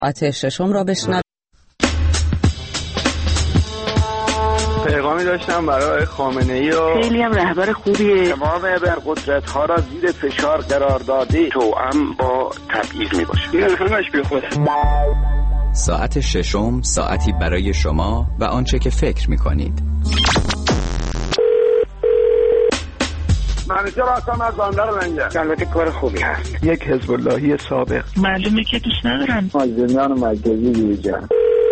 ساعت ششم را بشنوید. پیغامی داشتم برای خامنه‌ای و خیلی هم رهبر خوبیه. تمام ابرقدرت‌ها را زیر فشار قرار داده، توأم با تبعیض میباشه. این همش بیخوده. ساعت ششم، ساعتی برای شما و آنچه که فکر می‌کنید. منیجر هستم از بندر لنگر. البته کار خوبی هست. یک حزب اللهی سابق. معلومه که دوست ندارم. مازندران مرکزی دیجان.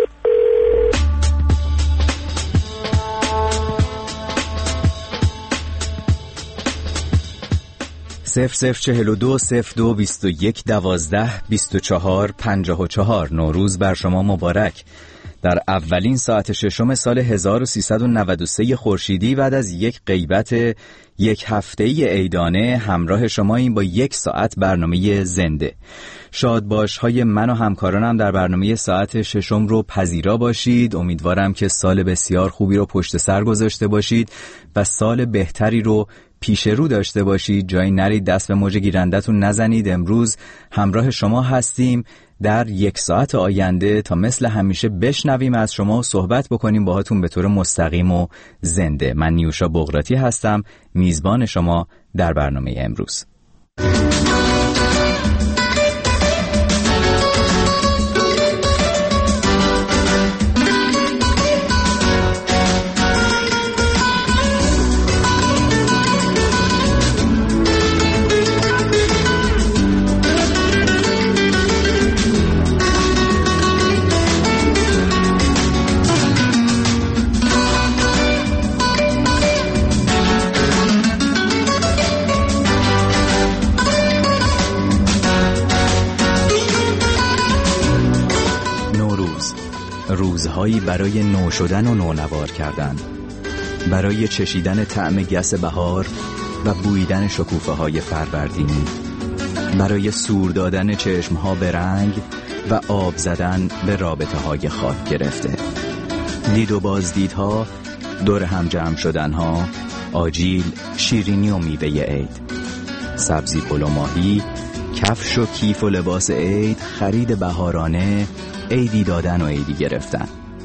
0042 02 21 12 24 54 نوروز بر شما مبارک. در اولین ساعت ششم سال 1393 خورشیدی بعد از یک غیبت یک هفته‌ای عیدانه همراه شما این با یک ساعت برنامه زنده. شادباش‌های من و همکارانم در برنامه ساعت ششم رو پذیرا باشید. امیدوارم که سال بسیار خوبی رو پشت سر گذاشته باشید و سال بهتری رو پیش رو داشته باشید. جایی نرید دست به موج گیرندتون نزنید. امروز همراه شما هستیم در یک ساعت آینده تا مثل همیشه بشنویم از شما و صحبت بکنیم باهاتون به طور مستقیم و زنده. من نیوشا بغراتی هستم، میزبان شما در برنامه امروز. روزهایی برای نو شدن و نونوار کردن، برای چشیدن طعم گس بهار و بویدن شکوفه های فروردینی، برای سور دادن چشمها به رنگ و آب زدن به رابطه های خاک گرفته، دید و بازدیدها، دور هم جمع شدنها، آجیل، شیرینی و میوه عید، سبزی پلو ماهی، کفش و کیف و لباس عید، خرید بهارانه، عیدی دادن و عیدی گرفتن.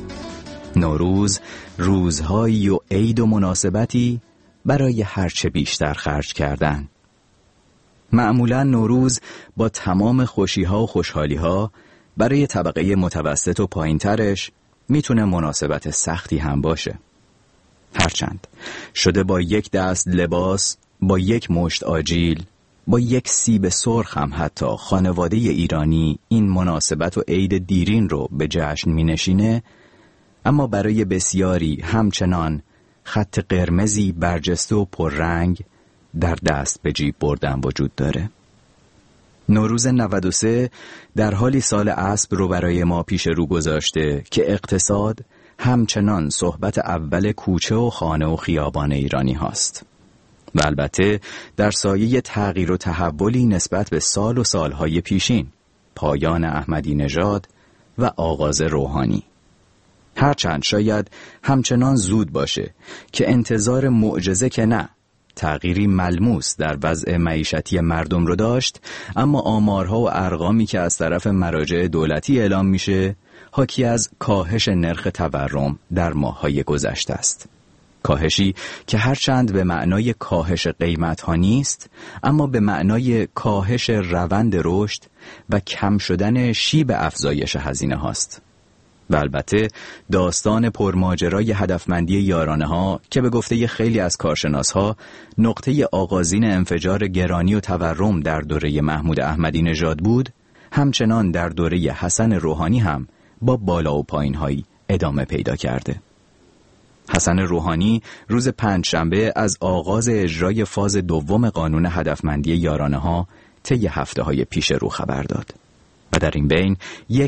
نوروز روزهایی و عید و مناسبتی برای هرچه بیشتر خرج کردن. معمولا نوروز با تمام خوشیها و خوشحالیها برای طبقه متوسط و پایینترش میتونه مناسبت سختی هم باشه. هرچند شده با یک دست لباس، با یک مشت آجیل، با یک سیب سرخ هم حتی خانواده ایرانی این مناسبت و عید دیرین رو به جشن می نشینه، اما برای بسیاری همچنان خط قرمزی برجسته و پررنگ در دست به جیب بردن وجود داره. نوروز 93 در حالی سال اسب رو برای ما پیش رو گذاشته که اقتصاد همچنان صحبت اول کوچه و خانه و خیابان ایرانی هاست. و البته در سایه تغییر و تحولی نسبت به سال و سالهای پیشین، پایان احمدی نژاد و آغاز روحانی. هرچند شاید همچنان زود باشه که انتظار معجزه که نه، تغییری ملموس در وضع معیشتی مردم رو داشت، اما آمارها و ارقامی که از طرف مراجع دولتی اعلام میشه حاکی از کاهش نرخ تورم در ماه‌های گذشته است. کاهشی که هرچند به معنای کاهش قیمت‌ها نیست، اما به معنای کاهش روند رشد و کم شدن شیب افزایش هزینه هاست. و البته داستان پرماجرای هدفمندی یارانه ها که به گفته خیلی از کارشناس ها نقطه آغازین انفجار گرانی و تورم در دوره محمود احمدی نژاد بود، همچنان در دوره حسن روحانی هم با بالا و پایین هایی ادامه پیدا کرده. حسن روحانی روز پنجشنبه از آغاز اجرای فاز دوم قانون هدفمندی یارانه ها طی هفته‌های پیش رو خبر داد و در این بین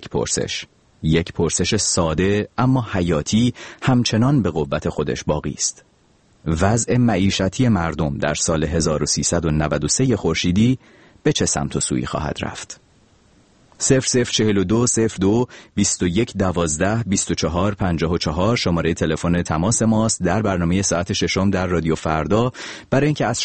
یک پرسش ساده اما حیاتی همچنان به قوت خودش باقی است. وضع معیشتی مردم در سال 1393 خورشیدی به چه سمت و سوی خواهد رفت؟ 0042 02 21 12 24 54 شماره تلفن تماس ماست در برنامه ساعت ششم در رادیو فردا، برای اینکه از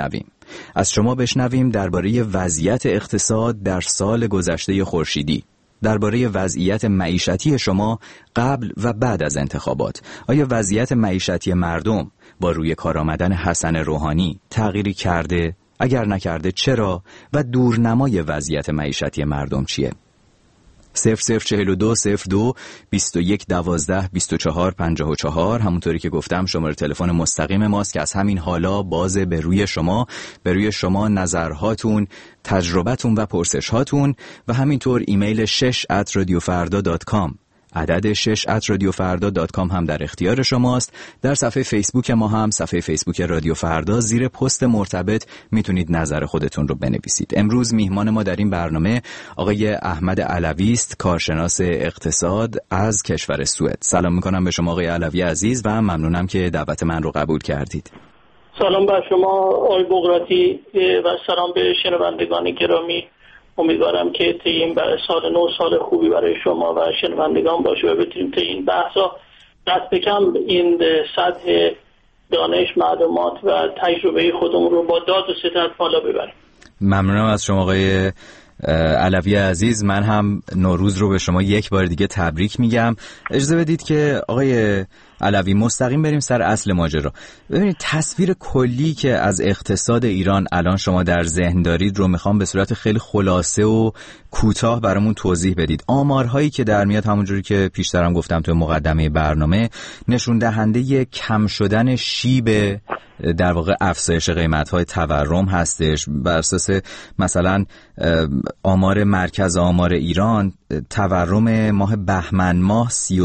شما بشنویم درباره وضعیت اقتصاد در سال گذشته خورشیدی، درباره وضعیت معیشتی شما قبل و بعد از انتخابات. آیا وضعیت معیشتی مردم با روی کار آمدن حسن روحانی تغییری کرده؟ اگر نکرده چرا؟ و دورنمای وضعیت معیشتی مردم چیه؟ 0042 02 21 12 24 54 همونطوری که گفتم شماره تلفن مستقیم ماست که از همین حالا بازه به روی شما نظرهاتون، تجربتون و پرسشهاتون و همینطور ایمیل 6@radiofarda.com عدد 6@radiofarda.com هم در اختیار شماست. در صفحه فیسبوک ما هم، صفحه فیسبوک رادیو فردا، زیر پست مرتبط میتونید نظر خودتون رو بنویسید. امروز میهمان ما در این برنامه آقای احمد علوی است، کارشناس اقتصاد از کشور سوئد. سلام میکنم به شما آقای علوی عزیز و ممنونم که دعوت من رو قبول کردید. سلام بر شما آقای بغراتی و سلام به شنوندگان گرامی. امیدوارم که طی این سال نو سال خوبی برای شما و شنوندگان باشه و بتونیم طی این بحثا دست کم این سطح دانش، معلومات و تجربه خودمون رو با داد و ستد بالا ببریم. ممنونم از شما آقای علوی عزیز. من هم نوروز رو به شما یک بار دیگه تبریک میگم. اجازه بدید که آقای علوی مستقیم بریم سر اصل ماجرا. ببینید تصویر کلی که از اقتصاد ایران الان شما در ذهن دارید رو میخوام به صورت خیلی خلاصه و کوتاه برامون توضیح بدید. آمارهایی که در میاد همونجوری که پیشترم گفتم تو مقدمه برنامه نشون دهنده کم شدن شیب در واقع افزایش قیمت‌های تورم هستش. بر اساس مثلا آمار مرکز آمار ایران تورم ماه بهمن ماه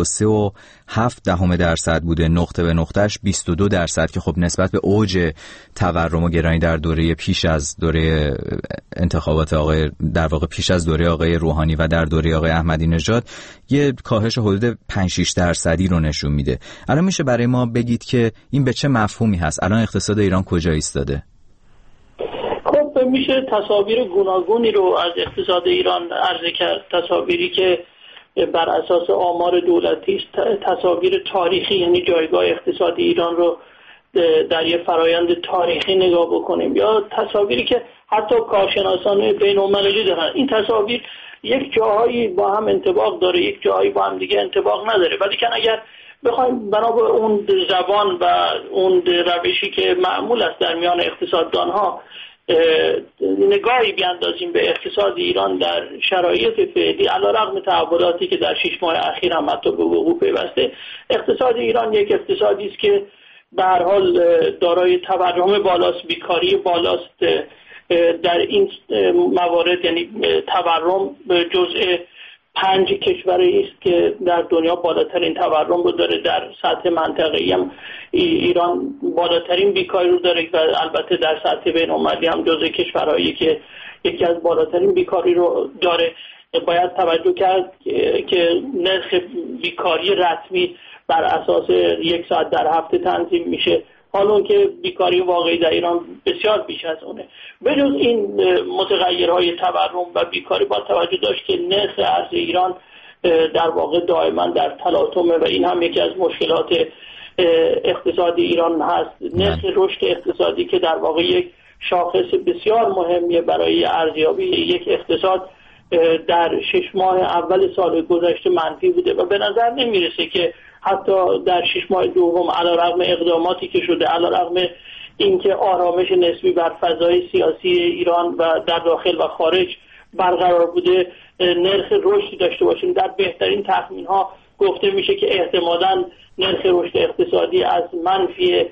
33.7% بوده، نقطه به نقطهش 22% که خب نسبت به اوج تورم و گرانی در دوره پیش از دوره انتخابات در واقع پیش از دوره آقای روحانی و در دوره آقای احمدی نژاد یه کاهش حدود 5-6% رو نشون میده. الان میشه برای ما بگید که این به چه مفهومی هست؟ الان اقتصاد ایران کجا ایستاده؟ خب میشه تصاویر گوناگونی رو از اقتصاد ایران عرضه کرد. تصاویری که بر اساس آمار دولتی است، تصاویر تاریخی، یعنی جایگاه اقتصادی ایران رو در یه فرایند تاریخی نگاه بکنیم، یا تصاویری که حتی کارشناسان بین‌المللی دارن. این تصاویر یک جاهایی با هم انطباق داره، یک جاهایی با هم دیگه انطباق نداره، ولی که اگر بخوایم بنا به اون زبان و اون روشی که معمول است در میان اقتصاددان‌ها نگاهی بیاندازیم به اقتصاد ایران در شرایط فعلی، علیرغم تحولاتی که در 6 ماه اخیر هم حتی به وقوع پیوسته، اقتصاد ایران یک اقتصادی است که به هر حال دارای تورم بالاست، بیکاری بالاست. در این موارد یعنی تورم جزء 5 کشوری است که در دنیا بالاترین تورم رو داره. در سطح منطقه‌ای هم ایران بالاترین بیکاری رو داره و البته در سطح بین‌المللی هم جزء کشورهایی که یکی از بالاترین بیکاری رو داره. باید توجه کرد که نرخ بیکاری رسمی بر اساس 1 ساعت در هفته تنظیم میشه، حالا که بیکاری واقعی در ایران بسیار بیش از اونه. بجز این متغیرهای تورم و بیکاری با توجه داشت که نرخ ارز ایران در واقع دائما در تلاطمه و این هم یکی از مشکلات اقتصادی ایران هست. نرخ رشد اقتصادی که در واقع یک شاخص بسیار مهمیه برای ارزیابی یک اقتصاد در 6 ماه اول سال گذشته منفی بوده و به نظر نمیرسه که حتی در 6 ماه دوم علیرغم اقداماتی که شده، علیرغم اینکه آرامش نسبی بر فضای سیاسی ایران و در داخل و خارج برقرار بوده، نرخ رشد داشته باشیم. در بهترین تخمین ها گفته میشه که احتمالاً نرخ رشد اقتصادی از منفی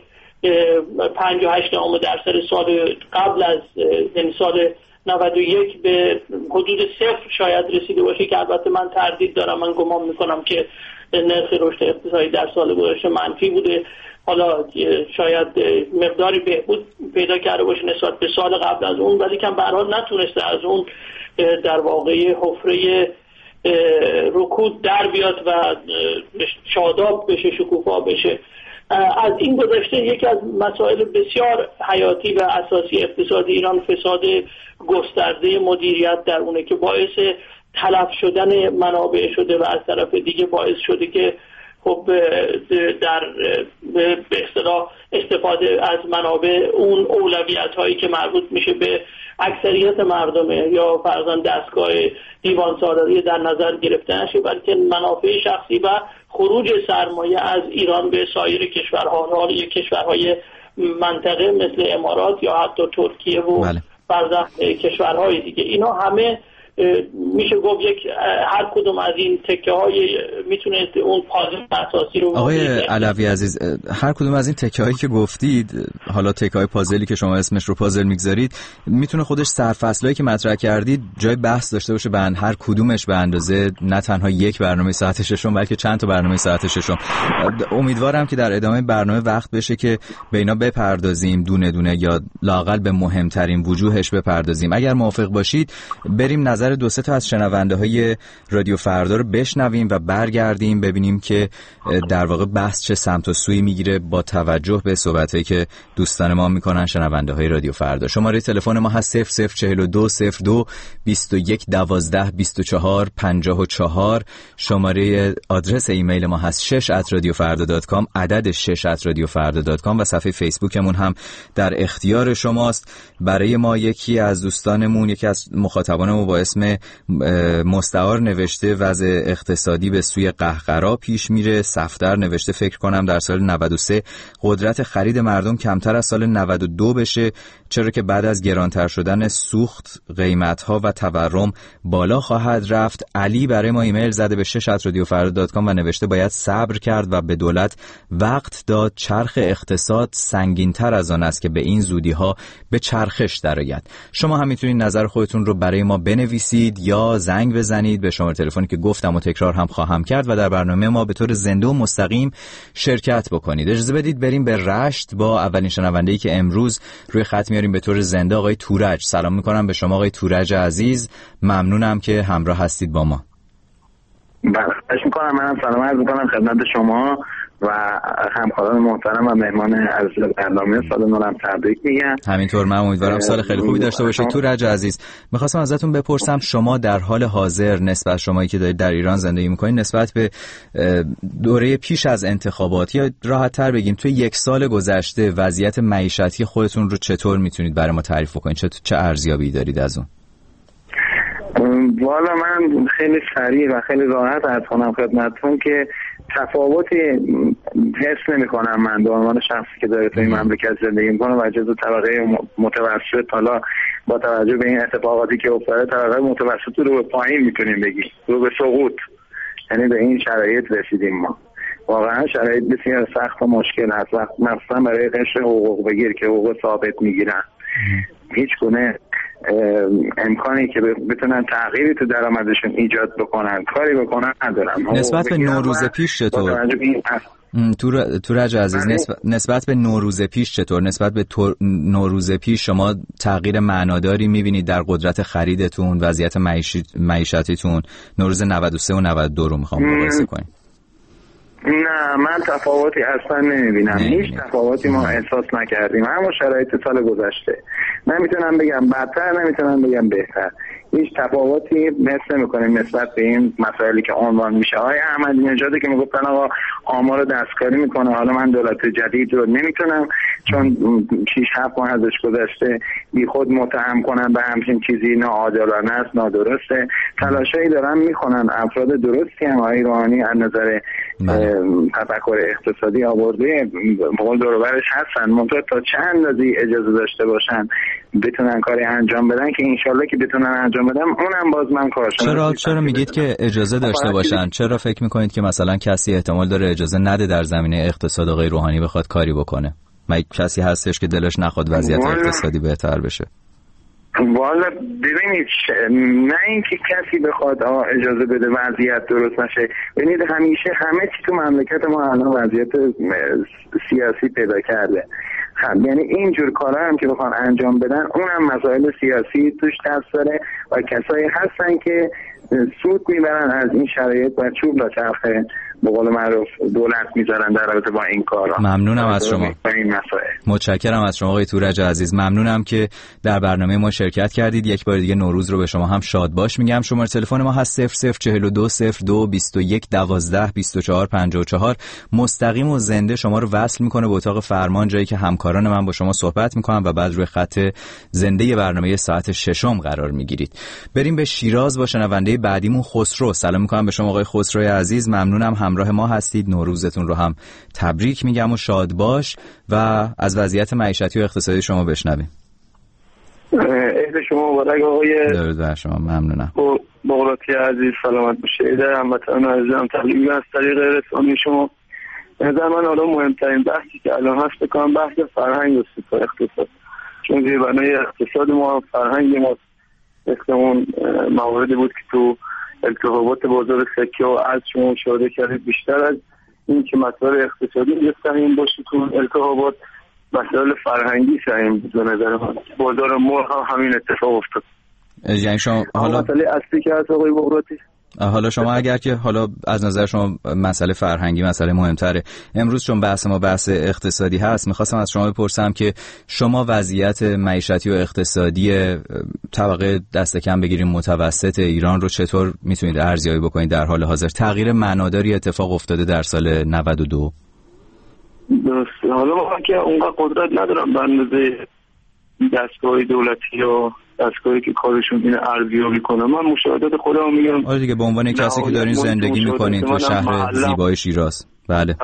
5.8% سال قبل از یعنی سال 91 به حدود 0 شاید رسیده باشه، که البته من تردید دارم. من گمان میکنم که نرخ رشد اقتصادی در سال گذشته منفی بوده. حالا شاید مقداری بهبود پیدا کرده باشه نسبت به سال قبل از اون، ولی که به هر حال نتونسته از اون در واقع حفره رکود در بیاد و شاداب بشه، شکوفا بشه. از این گذشته یکی از مسائل بسیار حیاتی و اساسی اقتصاد ایران فساد گسترده مدیریت در اونه که باعث تلف شدن منابع شده و از طرف دیگه باعث شده که خب در به اصطلاح استفاده از منابع اون اولویت هایی که مربوط میشه به اکثریت مردمه یا فرضاً دستگاه دیوان سالاری در نظر گرفته نشه، بلکه منافع شخصی و خروج سرمایه از ایران به سایر کشورها، حالا کشورهای منطقه مثل امارات یا حتی ترکیه و فرضاً کشورهای دیگه، اینا همه میشه گفت هر کدوم از این تکه های میتونه اون پازل اساسی رو. آقای علوی عزیز، هر کدوم از این تکه هایی که گفتید، حالا تکه های پازلی که شما اسمش رو پازل میگذارید، میتونه خودش سرفصلایی که مطرح کردید جای بحث داشته باشه، هر کدومش به اندازه نه تنها یک برنامه ساعت ششم بلکه چند تا برنامه ساعت ششم. امیدوارم که در ادامه برنامه وقت بشه که به اینا بپردازیم دونه دونه، یا لااقل به مهمترین وجوهش بپردازیم. اگر موافق باشید بریم نظر دو سه تا از شنونده های رادیو فردا رو بشنویم و برگردیم ببینیم که در واقع بحث چه سمت و سوی میگیره با توجه به صحبتایی که دوستان ما میکنن. شنونده های رادیو فردا، شماره تلفن ما هست 0042 02 21 12 24 54. شماره آدرس ایمیل ما هست 6@radiofarda.com، عدد 6@radiofarda.com، و صفحه فیسبوکمون هم در اختیار شماست. برای ما یکی از دوستانمون، یکی از مخاطبانمون با اسم مستعار نوشته وضع اقتصادی به سوی قهقرا پیش میره. صفدر نوشته فکر کنم در سال 93 قدرت خرید مردم کمتر از سال 92 بشه، چرا که بعد از گرانتر شدن سوخت قیمتها و تورم بالا خواهد رفت. علی برای ما ایمیل زده به 6@radiofarda.com و نوشته باید صبر کرد و به دولت وقت داد. چرخ اقتصاد سنگین‌تر از آن است که به این زودی‌ها به چرخش درآید. شما هم میتونید نظر خودتون رو برای ما بنویسید یا زنگ بزنید به شماره تلفنی که گفتم و تکرار هم خواهم کرد و در برنامه ما به طور زنده و مستقیم شرکت بکنید. اجازه بدید بریم به رشت با اولین شنونده‌ای که امروز روی خط میاریم به طور زنده، آقای تورج. سلام میکنم به شما آقای تورج عزیز، ممنونم که همراه هستید با ما. خواهش میکنم. منم سلام عرض میکنم خدمت شما و همکاران محترم و مهمان از برنامه سال نو هم تبریک میگم. همینطور، من امیدوارم سال خیلی خوبی داشته باشید. تورج عزیز، میخواستم ازتون بپرسم شما در حال حاضر نسبت شمایی که دارید در ایران زندگی میکنید نسبت به دوره پیش از انتخابات، یا راحت‌تر بگیم توی یک سال گذشته، وضعیت معیشتی خودتون رو چطور میتونید برای ما تعریف بکنید؟ چه ارزیابی دارید از اون؟ والا من خیلی سریع و خیلی راحت عرض کنم خدمتتون که تفاوتی حس نمی‌کنم من به عنوان شخصی که داره تو این مملکت زندگی می‌کنه و جزو طبقه متوسط. حالا با توجه به این اتفاقاتی که افتاده طبقه متوسط رو به پایین میتونیم بگیم، رو به سقوط، یعنی به این شرایط رسیدیم. ما واقعا شرایط بسیار سخت و مشکل هست، مثلا برای قشر حقوق بگیر که حقوق ثابت میگیرن هیچ گونه امکانی که بتونن تغییری تو درآمدشون ایجاد بکنن، کاری بکنن ندارن. نسبت به نوروز پیش چطور؟ تورج عزیز، نسبت به نوروز پیش چطور؟ نسبت به نوروز پیش شما تغییر معناداری میبینید در قدرت خریدتون، وضعیت معیشتیتون؟ نوروز 93 و 92 رو میخوام مقایسه کنیم. نه، من تفاوتی اصلا نمیبینم. هیچ تفاوتی ما احساس نکردیم، اما شرایط سال گذشته نمیتونم بگم بدتر، نمیتونم بگم بهتر. هیچ تفاوتی مثل نمیکنیم نسبت به این مسائلی که عنوان میشه. آقای احمدی نژادی که میگفتن آقا آمار دستکاری میکنه، حالا من دولت جدید رو نمیتونم چون 6-7 ماه ازش گذشته بی خود متهم کنن به همچین چیزی، ناعادلانه است، نادرسته. تلاشایی دارن میکنن، افراد درستی هم آقای روحانی از نظر تفکر اقتصادی آورده بقول دوروبرش هستن، منطقه تا چند اندازه اجازه داشته باشن بتونن کاری انجام بدن که انشالله که بتونن انجام بدن، اونم باز من کارشناسی. چرا میگید که اجازه داشته باشن؟ چرا فکر میکنید که مثلا کسی احتمال داره اجازه نده در زمینه اقتصاد آقای روحانی بخواد کاری بکنه؟ کسی هستش که دلش نخواد وضعیت اقتصادی بهتر بشه؟ والا ببینید، نه اینکه کسی بخواد اجازه بده وضعیت درست نشه. ببینید همیشه همه چی تو مملکت ما الان وضعیت سیاسی پیدا کرده. یعنی اینجور کارا هم که بخوان انجام بدن اونم مسائل سیاسی توش دست داره و کسایی هستن که سود میبرن از این شرایط و چوب تا چرخه به قول معروف دولت میذارن در رابطه با این کارا. ممنونم از شما. متشکرم از شما آقای تورج عزیز. ممنونم که در برنامه ما شرکت کردید. یک بار دیگه نوروز رو به شما هم شاد باش میگم. شماره تلفن ما هست 0042 02 21 12 24 54. مستقیم و زنده شما رو وصل میکنه به اتاق فرمان، جایی که همکاران من با شما صحبت میکنن و بعد روی خط زنده برنامه ساعت 6 قرار میگیرید. بریم به شیراز با شنونده بعدیمون خسرو. سلام میکنم به شما آقای خسروی عزیز. ممنونم همراه ما هستید. نوروزتون رو هم تبریک میگم و شاد باش و از وضعیت معیشتی و اقتصادی شما بشنویم. عید شما مبارک آقای. درود بر شما. ممنونم. بغراتی عزیز سلامت باشید. هموطنان عزیزم تبریک از طریق رسانه شما. به نظر من حالا مهمترین بحثی که الان هست بکنم بحث فرهنگ و اقتصاد، چون زیربنای اقتصاد ما فرهنگ ما اون مواردی بود که تو التهابات بازار سکه و از شما مشاهده کردید. بیشتر از این که مسائل اقتصادی سهم باشه تو التهابات، مسائل فرهنگی سهم بود. به نظر من بازار مرغ هم همین اتفاق افتاد. یعنی شما حالا مسئله اصلی که هست آقای بغراتی، حالا شما اگر که حالا از نظر شما مسئله فرهنگی مسئله مهمتره، امروز چون بحث ما بحث اقتصادی هست، میخواستم از شما بپرسم که شما وضعیت معیشتی و اقتصادی طبقه دست کم بگیریم متوسط ایران رو چطور میتونید ارزیابی بکنید در حال حاضر؟ تغییر معناداری اتفاق افتاده در سال 92؟ درسته. حالا من که اونقدر قدرت ندارم به اندازه دستگاه دولتی یا دستگاهی که کارشون اینه ارزیابی کنم. من مشاهدات خودم میگم. آره دیگه، به عنوان کسی که دارین زندگی میکنین تو شهر زیبای شیراز. بله.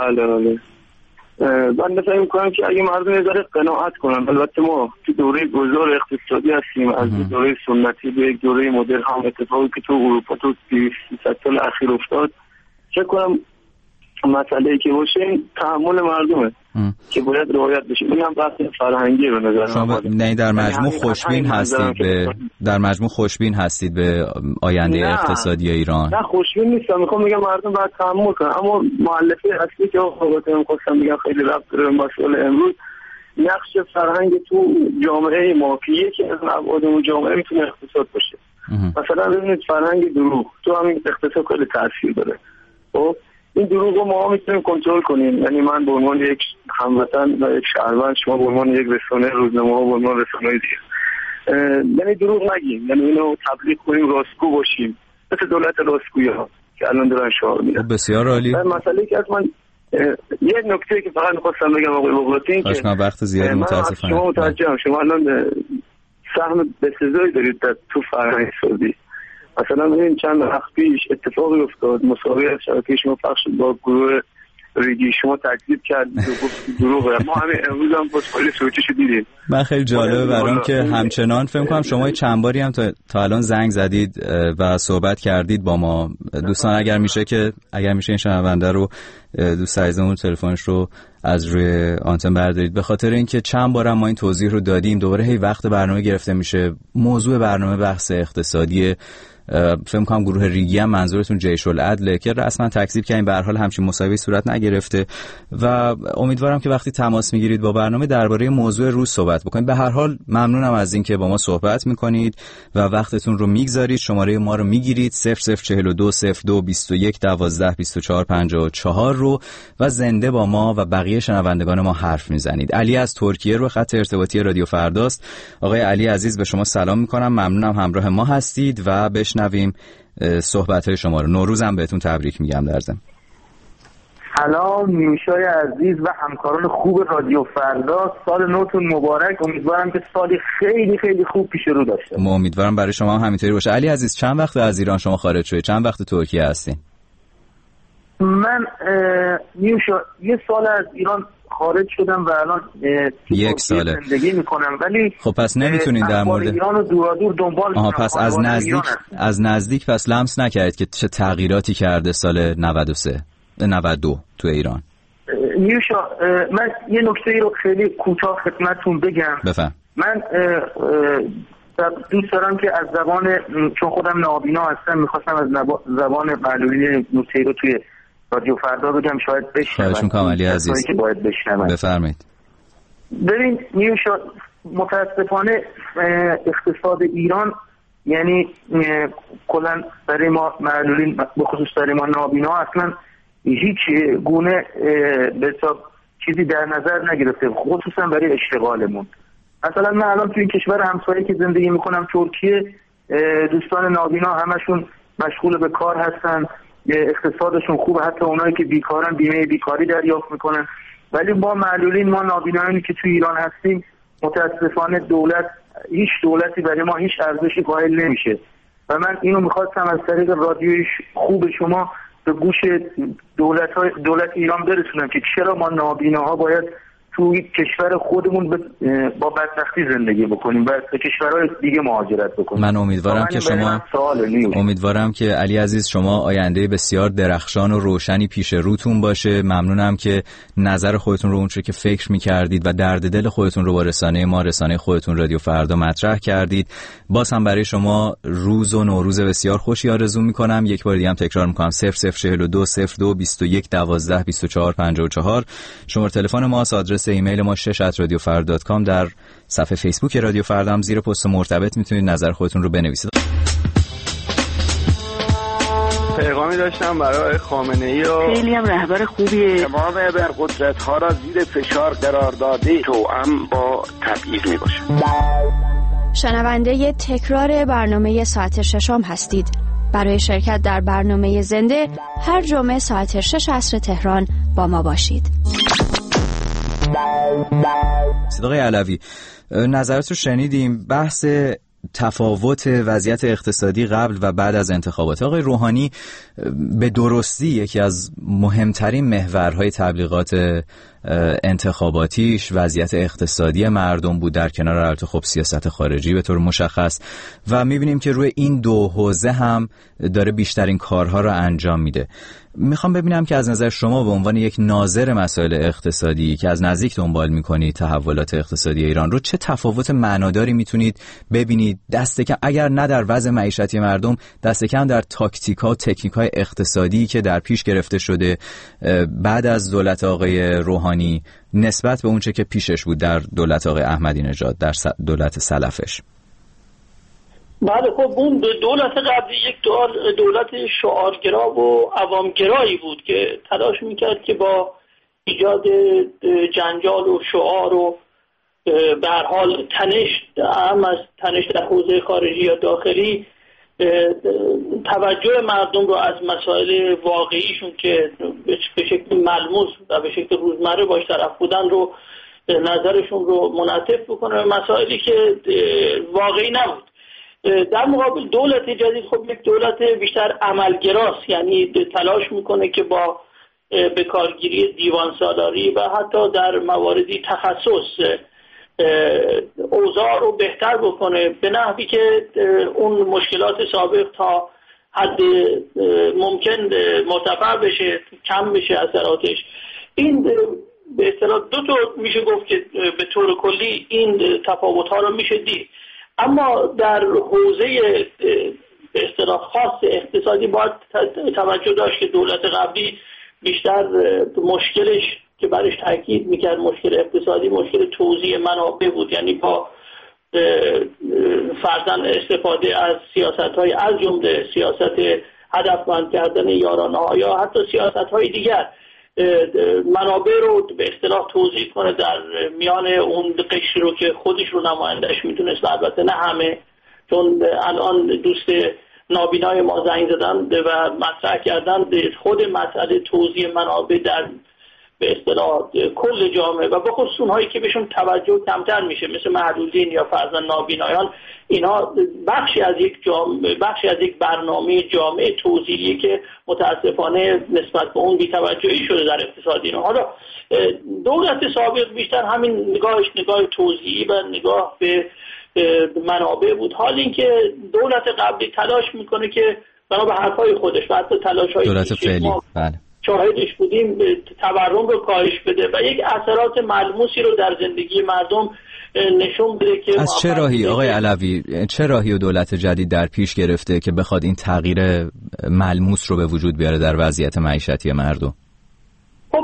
من فکر می‌کنم که اگه مردم یه ذره قناعت کنن، البته ما تو دوره گذار اقتصادی هستیم، از دوره سنتی به یک دوره مدرن، هم اتفاقی که تو اروپا تو 300 سال اخیر افتاد، فکر کنم مسئله‌ای که باشه تحمل مردمه که باید رعایت بشه. این هم بحث فرهنگی به نظر من. نه در مجموع خوشبین هستید به آینده اقتصادی ایران؟ نه خوشبین نیستم، میخوام بگم مردم باید تحمل کنن. اما مؤلفه اصلی که خودم خواستم بگم خیلی ربط داره به مسئله امروز، نقش فرهنگ تو جامعه ما که یکی از ابعاد اون جامعه میتونه اقتصاد باشه. مثلا ببینید فرهنگ دروغ تو همین اقتصاد خیلی تاثیر داره. خب این دروغ رو ما میتونیم کنترل کنیم. یعنی من به عنوان یک هموطن و یک شهروند، شما به عنوان یک رسانه روزنامه ها به عنوان رسانه دیگه، یعنی دروغ نگیم، یعنی اینو تبلیغ کنیم، راستگو باشیم، مثل دولت راستگویی‌ها که الان دارن شعار میدن. بسیار عالی. مسئله که از من یه نکته که فقط می‌خواستم بگم آقای بغراتی، این که وقت زیاد متاسفانه شما متوجهم شما الان سهم بسزایی دارید در تو فرهنگ سازی. مثلا این چند وقت پیش اتفاقی افتاد، مسابقه از شبکه شما پخش شد با گروه ریگی، شما تکذیب کردید و گفتید دروغه. ما همین امروز هم پاسپورت سوچیشو دیدیم. من خیلی جالبه برام که همچنان فکر کنم شما چند باری هم تا الان زنگ زدید و صحبت کردید با ما. دوستان اگر میشه این شنونده رو، دوست عزیزمون تلفنش رو از روی آنتن بردارید، به خاطر اینکه چند بار ما این توضیح رو دادیم، دوباره هی وقت برنامه گرفته میشه. موضوع برنامه بحث اقتصادی، فکر کنم گروه ریگی هم منظورتون جیش العدل که رسما تکذیب کردین، به هر حال همچین مسابقه صورت نگرفته و امیدوارم که وقتی تماس میگیرید با برنامه درباره موضوع روز صحبت بکنید. به هر حال ممنونم از اینکه با ما صحبت میکنید و وقتتون رو میگذارید. شماره ما رو میگیرید 0042 02 21 12 24 54 رو و زنده با ما و بقیه شنوندگان ما حرف میزنید. علی از ترکیه رو خط ارتباطی رادیو فرداست. آقای علی عزیز به شما سلام میکنم، ممنونم همراه ما هستید و بشنویم صحبت‌های شما رو. نوروزم بهتون تبریک میگم در ضمن. سلام نیوشای عزیز و همکاران خوب رادیو فردا، سال نوتون مبارک. امیدوارم که سالی خیلی خیلی خوب پیش رو داشته باشه. امیدوارم برای شما هم همینطوری باشه. علی عزیز چند وقت از ایران شما خارج شدید؟ چند وقت ترکیه هستین؟ من نیوشا یه سال از ایران خارج شدم و الان یک ساله زندگی میکنم، ولی خب پس نمیتونین در مورد ایران رو دور دنبال کنم. پس از نزدیک پس لمس نکردید که چه تغییراتی کرده سال 92 تو ایران؟ نیوشا من یه نکته رو خیلی کوتاه خدمتتون بگم. بفهم. من دوست دارم که از زبان، چون خودم نابینا هستم، میخواستم از زبان معلولی نوشته رو توی رادیو فردا بگم، شاید بشنون. خواهش می‌کنم علی عزیز. که باید بشنون. بفرمایید. ببین نیوشا، متاسفانه اقتصاد ایران یعنی کلا برای ما معلولین به خصوص برای ما نابینا اصلا هیچ گونه به حساب چیزی در نظر نگرفته، خصوصا برای اشتغالمون. مثلا من الان توی این کشور همسایه که زندگی میکنم ترکیه، دوستان نابینا همشون مشغول به کار هستن، اقتصادشون خوبه، حتی اونایی که بیکارن بیمه بیکاری دریافت میکنن. ولی ما معلولین، ما نابینایانی که توی ایران هستیم، متاسفانه هیچ دولتی برای ما هیچ ارزشی قائل نمیشه و من اینو میخواستم از طریق رادیوی خوب شما به گوش دولت ایران برسونم که چرا ما نابیناها باید توی کشور خودمون با بدبختی زندگی بکنیم و به کشورهای دیگه مهاجرت بکنیم. من امیدوارم که علی عزیز شما آینده بسیار درخشان و روشنی پیش روتون باشه. ممنونم که نظر خودتون رو اونچه که فکر می‌کردید و درد دل خودتون رو با رسانه خودتون رادیو فردا مطرح کردید. باز هم برای شما روز و نوروز بسیار خوشی آرزو می‌کنم. یک بار دیگه هم تکرار می‌کنم 0042 02 21 12 24 54 شماره تلفن ما، آدرس ایمیل ما shesh@radiofarda.com. در صفحه فیسبوک رادیو فردا هم زیر پست مرتبط میتونید نظر خودتون رو بنویسید. پیغامی داشتم برای خامنه‌ای و خیلی هم رهبر خوبیه. امام ابرقدرت‌ها را زیر فشار قرار داده توأم با تبعیض میباشه. شنونده تکرار برنامه ساعت ششم هستید. برای شرکت در برنامه زنده هر جمعه ساعت 6 عصر تهران با ما باشید. آقای علوی، نظرات رو شنیدیم. بحث تفاوت وضعیت اقتصادی قبل و بعد از انتخابات. آقای روحانی به درستی یکی از مهمترین محورهای تبلیغات انتخاباتیش وضعیت اقتصادی مردم بود، در کنار البته خب سیاست خارجی به طور مشخص، و میبینیم که روی این دو حوزه هم داره بیشترین کارها رو انجام میده. میخوام ببینم که از نظر شما به عنوان یک ناظر مسائل اقتصادی که از نزدیک دنبال میکنید تحولات اقتصادی ایران رو، چه تفاوت معناداری میتونید ببینید دست کم، اگر نه در وضع معیشتی مردم، دست کم در تاکتیکا و تکنیکای اقتصادی که در پیش گرفته شده بعد از دولت آقای روحانی نسبت به اونچه که پیشش بود در دولت آقای احمدی نژاد، در دولت سلفش؟ بله خب اون دولت قبلی یک دولت شعارگرا و عوامگرایی بود که تلاش میکرد که با ایجاد جنجال و شعار و به هر حال تنش، هم از تنش در حوزه خارجی یا داخلی، توجه مردم رو از مسائل واقعیشون که به شکل ملموس و به شکل روزمره باش طرف بودن رو، نظرشون رو منعطف بکنه به مسائلی که واقعی نبود. در مقابل دولت جدید خب یک دولت بیشتر عملگراست، یعنی تلاش میکنه که با بکارگیری دیوان سالاری و حتی در مواردی تخصص اوضاع رو بهتر بکنه به نحوی که اون مشکلات سابق تا حد ممکن مرتفع بشه، کم بشه اثراتش. این به اصطلاح دو تا میشه گفت که به طور کلی این تفاوت‌ها رو میشه دید. اما در حوزه به اصطلاح خاص اقتصادی باید توجه داشت که دولت قبلی بیشتر مشکلش که برش تاکید میکرد مشکل اقتصادی مشکل توزیع منابع بود، یعنی با فرضاً استفاده از سیاست‌های از جمله سیاست هدفمند کردن یارانه‌ها یا حتی سیاست‌های دیگر منابع رو به اصطلاح توزیع کنه در میان اون قشری رو که خودش رو نمایندش میتونست، البته نه همه، چون الان دوست نابینای ما زنگ زدن و مطرح کردن خود مسئله توزیع منابع در به اصطلاح کل جامعه و به خصوص اونهایی که بهشون توجه کمتر میشه مثل معلولین یا فرضاً نابینایان، اینها بخشی از یک برنامه جامعه توزیعی که متاسفانه نسبت به اون بی‌توجهی شده در اقتصاد اینا. حالا دولت سابق بیشتر همین نگاه توزیعی و نگاه به منابع بود، حال اینکه دولت قبلی تلاش میکنه که بنا به حرفای خودش و حتی تلاش‌های دولت فعلی شاهدش بودیم تورم رو کاهش بده و یک اثرات ملموسی رو در زندگی مردم نشون بده که از چه راهی آقای علوی، چه راهی و دولت جدید در پیش گرفته که بخواد این تغییر ملموس رو به وجود بیاره در وضعیت معیشتی مردم؟ خب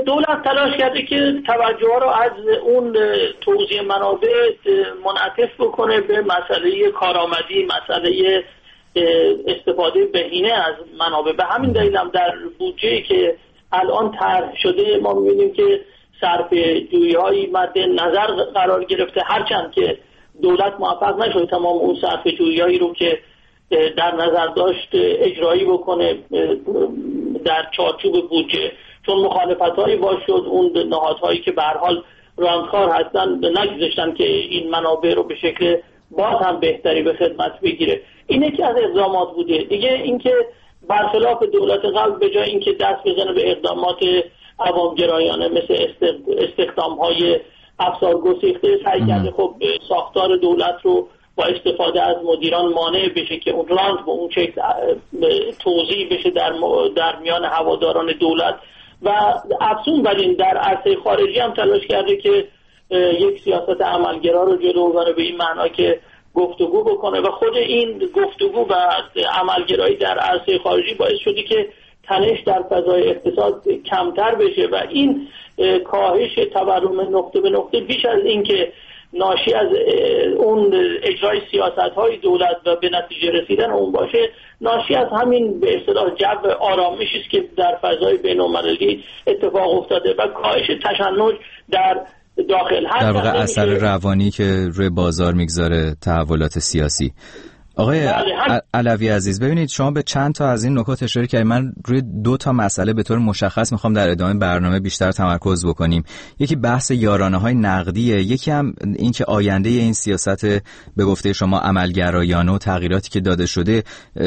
دولت تلاش کرده که توجه رو از اون توزیع منابع منعطف بکنه به مسئله کارآمدی، مسئله استفاده بهینه از منابع. به همین دلیل هم در بودجه‌ای که الان طرح شده ما می‌بینیم که صرفه‌جویی‌های مد نظر قرار گرفته، هرچند که دولت موفق نشد تمام اون صرفه‌جویی‌هایی رو که در نظر داشت اجرایی بکنه در چارچوب بودجه، چون مخالفت‌هایی باز شد. اون نهادهایی که به هر حال راندخار هستن نگذاشتن که این منابع رو به شکل باز هم بهتری به خدمت بگیره. این یکی از اقدامات بوده. دیگه اینکه برخلاف دولت قبل به جای اینکه دست بزنه به اقدامات عوامگرایانه مثل استخدام‌های افسار گسیخته، سعی کرده خب ساختار دولت رو با استفاده از مدیران مانع بشه که اون راند به اون شکل توزیع بشه در میان هواداران دولت. و افزون بر این در عرصه خارجی هم تلاش کرده که یک سیاست عملگرا رو جلو ببره، به این معنا که گفتگو بکنه و خود این گفتگو و عملگرایی در عرصه خارجی باعث شده که تنش در فضای اقتصاد کمتر بشه و این کاهش تورم نقطه به نقطه بیش از این که ناشی از اون اجرای سیاست‌های دولت و به نتیجه رسیدن اون باشه، ناشی از همین به اصطلاح جو آرامشی است که در فضای بین‌المللی اتفاق افتاده و کاهش تشنج در داخل در واقع اثر روانی که روی بازار میگذاره تحولات سیاسی. آقای علوی عزیز، ببینید شما به چند تا از این نکات اشاره کردید. من روی 2 تا مسئله به طور مشخص میخوام در ادامه برنامه بیشتر تمرکز بکنیم. یکی بحث یارانه‌های نقدیه، یکی هم این که آینده این سیاست به گفته شما عملگرایانه و تغییراتی که داده شده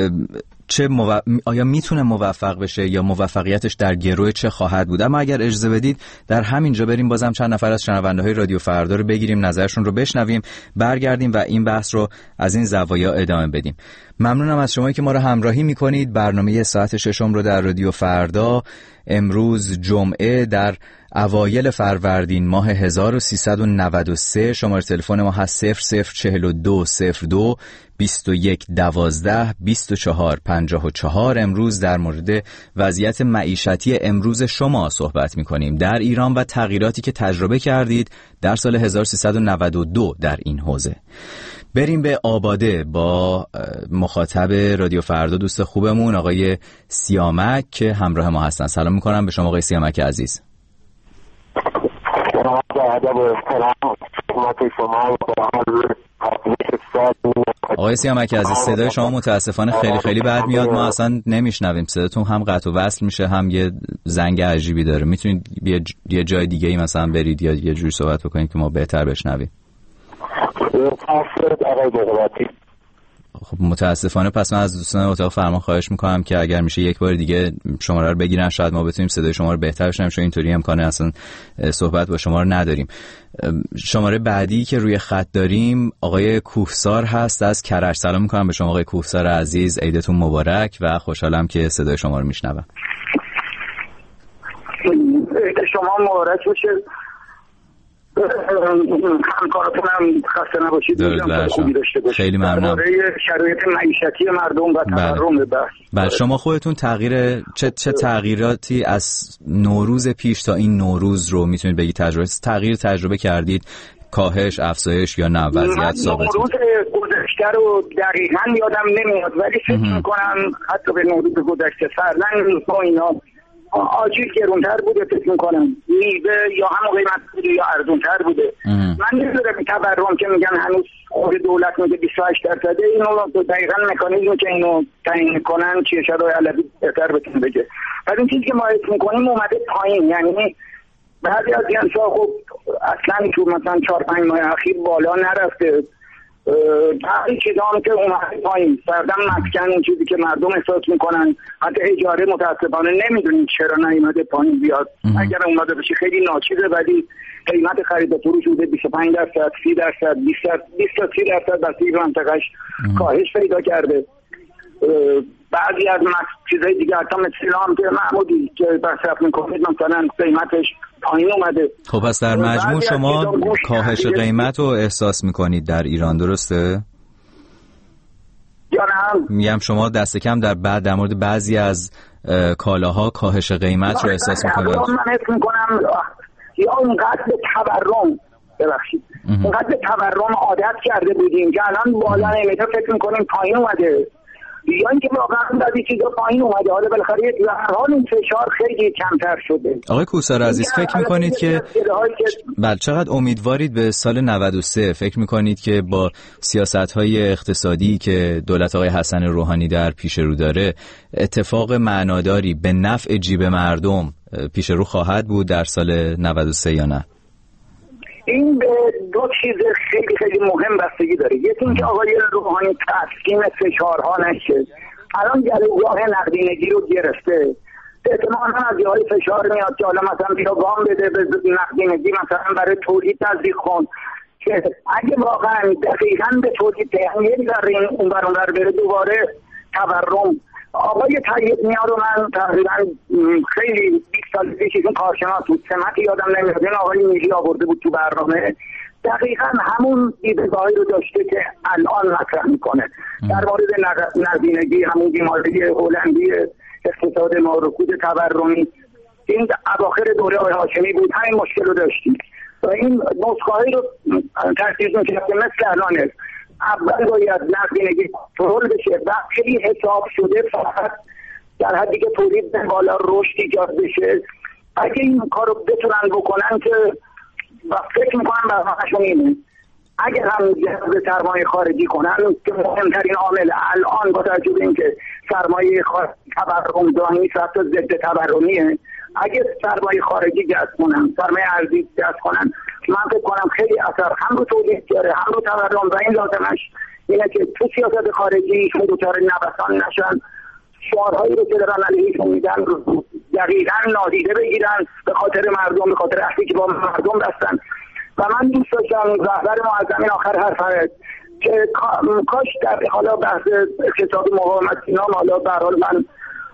آیا میتونه موفق بشه یا موفقیتش در گروه چه خواهد بود. اما اگر اجازه بدید در همینجا بریم بازم چند نفر از شنونده‌های رادیو فردا رو بگیریم، نظرشون رو بشنویم، برگردیم و این بحث رو از این زوایا ادامه بدیم. ممنونم از شمایی که ما رو همراهی میکنید. برنامه ساعت 6 رو در رادیو فردا امروز جمعه در اوایل فروردین ماه 1393 شماره تلفن ما هست 004202 2112 2454. امروز در مورد وضعیت معیشتی امروز شما صحبت می‌کنیم در ایران و تغییراتی که تجربه کردید در سال 1392 در این حوزه. بریم به آباده با مخاطب رادیو فردا، دوست خوبمون آقای سیامک که همراه ما هستن. سلام می‌کنم به شما آقای سیامک عزیز. آقای سیامک عزیز، صدای شما متاسفانه خیلی خیلی بد میاد، ما اصلا نمیشنویم، صداتون هم قطع و وصل میشه هم یه زنگ عجیبی داره. میتونید یه جای دیگه ای مثلا برید یا یه جوری صحبت بکنید که ما بهتر بشنویم؟ خب متاسفانه پس من از دوستان اتاق فرمان خواهش میکنم که اگر میشه یک بار دیگه شماره رو بگیرن، شاید ما بتونیم صدای شما رو بهتر بشنویم، چون اینطوری امکانه اصلا صحبت با شما رو نداریم. شماره بعدی که روی خط داریم آقای کوهسار هست از کرج. سلام میکنم به شما آقای کوهسار عزیز، عیدتون مبارک و خوشحالم که صدای شما رو میشنوم. شما مبارک باشه، همکاراتون هم خسته نباشید، خوبی داشته باشید. خیلی ممنونم. شرایط معیشتی مردم و تورم بحث. بله، شما خودتون چه تغییراتی از نوروز پیش تا این نوروز رو میتونید بگید تجربه کردید؟ کاهش، افزایش یا نه وضعیت ثابت؟ نوروز گذشته رو دقیقاً یادم نمیاد، ولی فکر میکنم حتی به نوروز گذشته فرزن با اینا آجیل گرونتر بوده، فکر میکنم میوه یا همون قیمت بوده یا ارزونتر بوده. من نمیدونم این تورم که میگن هنوز خود دولت میگه 28%، اینو دقیقاً مکانیزمی که اینو تعیین کنن چیه، شاید علوی بهتر بتونه بگه. ولی این چیزی که ما حس میکنیم اومده پایین، یعنی بعضی از جنس‌ها خب اصلا تو مثلا 4-5 ماه اخیر بالا نرفته، این چیزام که اومده پایین، سردم مسکن، این چیزی که مردم احساس میکنن، حتی اجاره متاسفانه نمیدونیم چرا نیومده پایین بیاد. اگر اومده بشه خیلی ناچیزه، ولی قیمت خرید و فروش بوده 25%، 30%، 20 تا 30% بسیار منطقهش کاهش پیدا کرده. بعضی از چیزهای دیگه حتی مثل هم که معمولی که مصرف میکنید مثلا قیمتش پایین اومده. خب پس در مجموع شما کاهش قیمت رو احساس میکنید در ایران، درسته؟ یا نه میگم شما دست کم در مورد بعضی از کالاها کاهش قیمت رو احساس میکنید؟ من حس میکنم یا اونقدر به تورم اونقدر به تورم عادت کرده بودیم که الان بالا نمیده، فکر میکنیم پایین اومده، یا اینکه واقعا بعضی چیزا پایین اومده. حالا بالاخره به هر حال این فشار خیلی کمتر شده. آقای کوثر عزیز فکر میکنید که بله چقدر امیدوارید به سال 93؟ فکر میکنید که با سیاست‌های اقتصادی که دولت آقای حسن روحانی در پیش رو داره اتفاق معناداری به نفع جیب مردم پیش رو خواهد بود در سال 93 یا نه؟ این به دو چیز خیلی خیلی مهم بستگی داره. یکی اینکه آقای روحانی تسکین فشارها نشه. الان جلوگاه نقدینگی رو گرفته، احتمالاً از جای فشار میاد که حالا مثلا بیا وام بده به نقدینگی، مثلا برای تولید نزدیک کن، که اگه واقعا دقیقاً به تولید یک ذره اون بر بره دوباره تورم. آقای طیب نیا رو من تقریبا خیلی 20 سال پیش این کارشناس بود، سمتی یادم نمیاد، این آقای میلی آورده بود تو برنامه، دقیقا همون دیدگاهی رو داشته که الان مطرح میکنه در مورد نقدینگی، همون بیماری هلندی اقتصاد نارکود تورمی. این اواخر دوره آقای هاشمی بود، همین مشکل رو داشتیم و این نسخه‌ای رو ترتیب می‌کرد که مثل الانه. اول باید نقدینگی کنترل بشه و خیلی حساب شده فقط در حدی که تولید بالا رشد ایجاد بشه. اگه این کار رو بتونن بکنن که فکر میکنم برنامه‌شون اینه، اگر هم جذب سرمایه خارجی کنن که مهمترین عامل الان با توجه به اینکه سرمایه خارجی تورم دانی سخت ضد تورمیه، اگه سرمایه خارجی جذب کنن، سرمایه ارزی جذب کنن، من فکر کنم خیلی اثر هم رو تولید داره هم رو تورم و این لازمش اینه که تو سیاست خارجی شون دوچار نوسان نشن، شعارهایی رو که دارن علیهشون میدن رو دقیقاً نادیده بگیرن به خاطر مردم، به خاطر عهدی که با مردم بستن. و من دوست داشتم رهبر معظمین آخر حرف که کاش در حالا بحث اقتصاد مقاومت اینا، حالا به هر حال من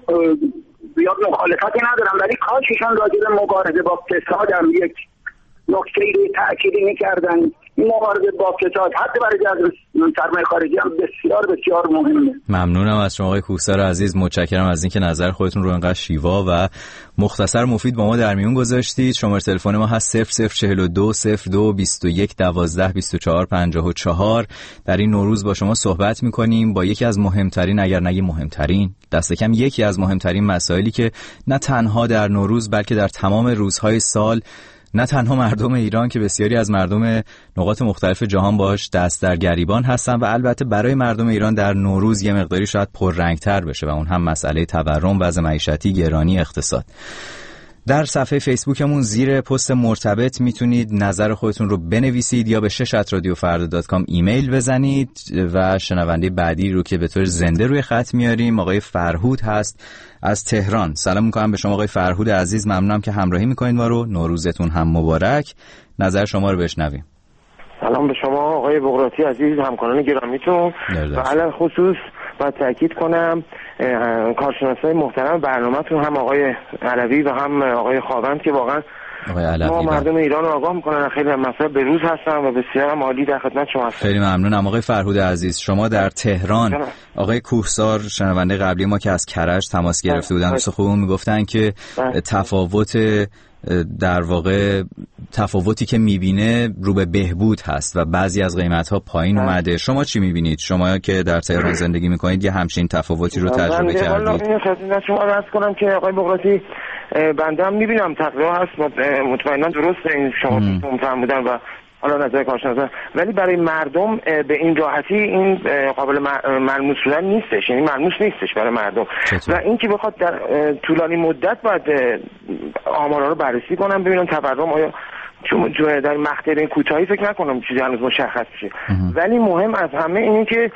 زیاد مخالفتی ندارم، ولی کاش ایشان راجع به مبارزه با فساد هم یک نکته‌ای رو تأکید می‌کردن. این مبارزه با فساد حتی برای جذب سرمایه خارجی هم بسیار بسیار مهمه. ممنونم از شما آقای کوثر عزیز، متشکرم از اینکه نظر خودتون رو انقدر شیوا و مختصر مفید با ما در میون گذاشتید. شماره تلفن ما هست 0042 02 21 12 24 54. در این نوروز با شما صحبت می‌کنیم با یکی از مهمترین، اگر نگه مهمترین، دست کم یکی از مهمترین مسائلی که نه تنها در نوروز بلکه در تمام روزهای سال نه تنها مردم ایران که بسیاری از مردم نقاط مختلف جهان باش دست در گریبان هستن و البته برای مردم ایران در نوروز یه مقداری شاید پررنگتر بشه و اون هم مسئله تورم، وضع معیشتی، گرانی اقتصاد. در صفحه فیسبوکمون زیر پست مرتبط میتونید نظر خودتون رو بنویسید یا به 6@radiofarda.com ایمیل بزنید و شنونده بعدی رو که به طور زنده روی خط میاریم آقای فرهود هست از تهران. سلام میکنم به شما آقای فرهود عزیز، ممنونم که همراهی میکنید ما رو. نوروزتون هم مبارک. نظر شما رو بشنویم. سلام به شما آقای بغراتی عزیز، همکاران گرامیتون و علاوه خصوص باید تاکید کنم کارشناسای محترم برنامه‌تون، هم آقای علوی و هم آقای خاوند که واقعا ما مردم ایران رو آگاه میکنن، خیلی مسائل به روز هستن و بسیار هم عالی در خدمت شما هستم. خیلی ممنونم آقای فرهود عزیز. شما در تهران آقای کوهسار شنونده قبلی ما که از کرج تماس گرفته بودن دوست خوبمون میگفتن که تفاوت در واقع تفاوتی که میبینه رو به بهبود هست و بعضی از قیمت‌ها پایین اومده. شما چی میبینید؟ شما که در تهران زندگی میکنید یه همچین تفاوتی رو تجربه کردید؟ من شما عرض کنم که آقای بغراتی بنده هم میبینم تقریبا هست، مطمئنا درسته این شما مفهم بودن و حالا نظر کارشناسا، ولی برای مردم به این راحتی این قابل ملموس شدن نیستش، یعنی ملموس نیستش برای مردم. و این که بخواد در طولانی مدت باید آمارا رو بررسی کنم ببینم تورم آیا چون در مقطع کوتاهی فکر نکنم چیزی هنوز مشخص بشه، ولی مهم از همه اینه که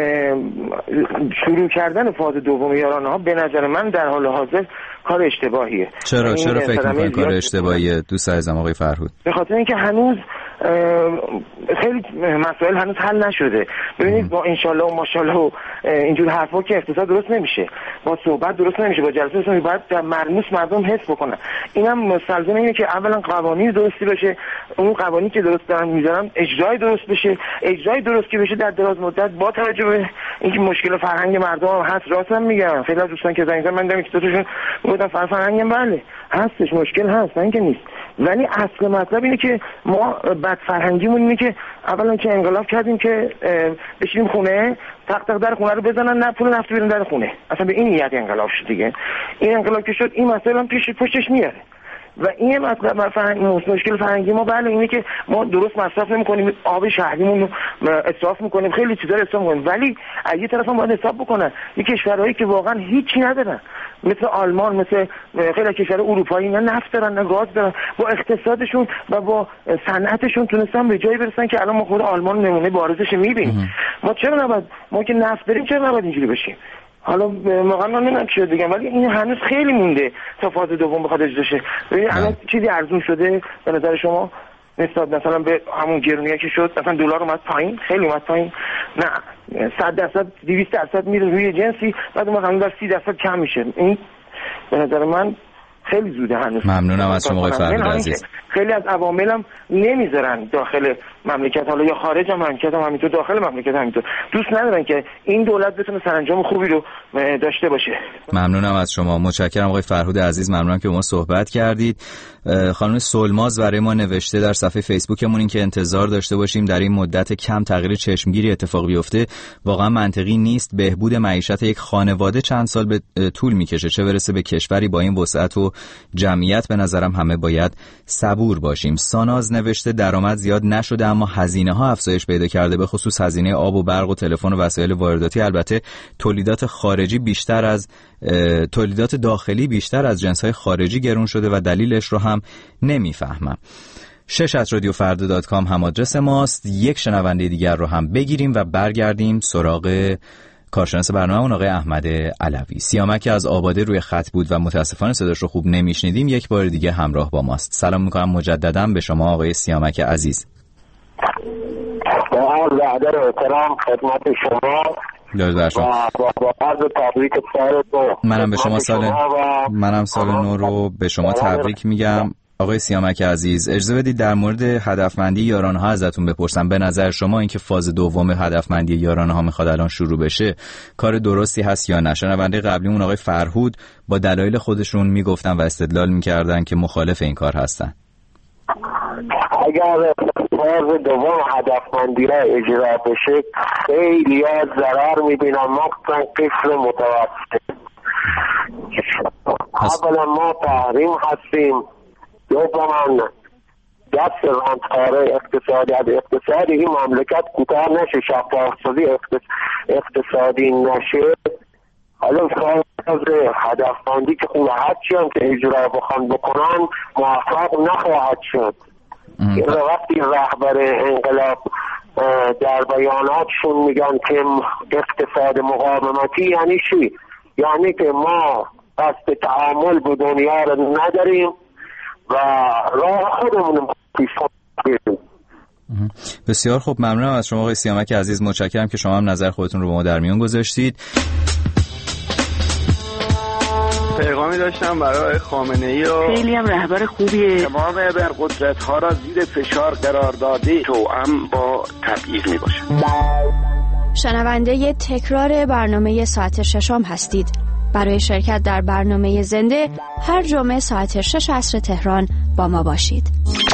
شروع کردن فاز دوم یارانه ها به نظر من در حال حاضر کار اشتباهیه. چرا فکر می‌کنید کار اشتباهیه دوست عزیزم آقای فرهود؟ به خاطر اینکه هنوز خیلی مسائل هنوز حل نشده. ببینید با انشالله و ماشاءالله و اینجور حرفا که اقتصاد درست نمیشه، با صحبت درست نمیشه، با جلسه درست نمیشه، باید در مرموز مردم حس بکنن. اینم مستلزم اینه که اولا قوانین درستی بشه، اون قوانینی که درست دارن میذارن اجرای درست بشه، اجرای درست که بشه در دراز مدت با توجه به اینکه مشکل فرهنگ مردم هم هست. راستم میگم خیلی از دوستان که زنگ زدن من دیدم که دوتاشون گفتن فرهنگ بله هستش، مشکل هست، نه اینکه نیست، ولی اصل مطلب اینه که ما بد فرهنگیمون اینه که اولا که انقلاب کردیم که بشینیم خونه تق در خونه رو بزنن، نه پول نفت بیرون در خونه، اصلا به این نیت انقلاب شد دیگه. این انقلاب که شد این مسئله هم پشتش میاره و این مطلب مشکل فرهنگی ما بله اینه که ما درست مصرف نمی‌کنیم، آب شهریمون رو اسراف می‌کنیم، خیلی چیزا رو اسراف می‌کنیم، ولی از یه طرف هم باید حساب بکنن این کشورهایی که واقعا هیچی ندارن مثل آلمان، مثل خیلی کشورهای اروپایی، نه نفت دارن نه گاز دارن، با اقتصادشون و با صنعتشون تونستن به جایی برسن که الان ما خود آلمان نمونه بارزش می‌بینیم. ما چرا نباید، ما که نفت داریم چرا نباید اینجوری بشیم؟ حالا واقعا من نمیدونم چی بگم، ولی این هنوز خیلی مونده تا فاز دوم بخواد اجرا شه. ببین الان چیزی ارزون شده به نظر شما نسبت مثلا به همون گرونیه که شد؟ مثلا دلار اومد پایین، خیلی اومد پایین، نه 100% 200% میره روی جنسی، بعد اون همون در 30% کم میشه. این به نظر من خیلی زوده هنوز. ممنونم از شما آقای فرهود عزیز. خیلی از عوامل هم نمیذارن داخل مملکت، حالا یا خارج مملکت هم همینطور، داخل مملکت همینطور، دوست ندارن که این دولت بتونه سرانجام خوبی رو داشته باشه. ممنونم از شما، متشکرم آقای فرهود عزیز، ممنونم که با ما صحبت کردید. خانم سلماز برای ما نوشته در صفحه فیسبوکمون این که انتظار داشته باشیم در این مدت کم تغییر چشمگیری اتفاق بیفته واقعا منطقی نیست. بهبود معیشت یک خانواده چند سال به طول میکشه، چه برسه به کشوری با این وسعت و جمعیت. به نظرم همه باید صبور باشیم. ساناز نوشته درآمد زیاد نشده اما هزینه ها افزایش پیدا کرده، به خصوص هزینه آب و برق و تلفن و وسایل وارداتی. البته تولیدات داخلی بیشتر از جنس‌های خارجی گرون شده و دلیلش رو هم نمیفهمم. 6@radiofarda.com هم آدرس ماست. یک شنونده دیگر رو هم بگیریم و برگردیم سراغ کارشناس برنامه‌مون آقای احمد علوی. سیامک از آباده روی خط بود و متاسفانه صداش رو خوب نمیشنیدیم. یک بار دیگه همراه با ماست. سلام میکنم مجددا به شما آقای سیامک عزیز. با عرض ادب و احترام خدمت شما با عرض تبریک سال نو. منم سال نو رو به شما تبریک میگم. آقای سیامک عزیز اجازه بدید در مورد هدفمندی یارانه ها ازتون بپرسم. به نظر شما اینکه فاز دوم هدفمندی یارانه ها میخواد الان شروع بشه کار درستی هست یا نه؟ شنونده قبلیمون آقای فرهود با دلایل خودشون میگفتن و استدلال میکردن که مخالف این کار هستن. اگر فاز دوم هدفمندی را اجرا بشه خیلی از ضرر میبینم، مخصوصا قشر متوسط. اولا ما تحریم هستیم، دوما دست رانتکاره اقتصادی از اقتصادی این مملکت کوتاه نشه، شفاف‌سازی اقتصادی نشه. حالا فاز هدفمندی که خوبه هرچی هم که اجرا بخوان بکنن موفق نخواهد شد. این وقتی رهبر انقلاب در بیاناتشون میگن که اقتصاد مقاومتی یعنی چی؟ یعنی که ما قصد تعامل با دنیا رو نداریم و راه خودمون پیش. بسیار خوب، ممنونم از شما آقای سیامک عزیز، متشکرم که شما هم نظر خودتون رو با ما در میون گذاشتید. پیغامی داشتم برای خامنه‌ای و خیلی هم رهبر خوبیه، تمام ابرقدرت ها را زیر فشار قرار داده، توأم با تبعیض می باشه. شنونده تکرار برنامه ساعت ششم هستید. برای شرکت در برنامه زنده هر جمعه ساعت 6 عصر تهران با ما باشید.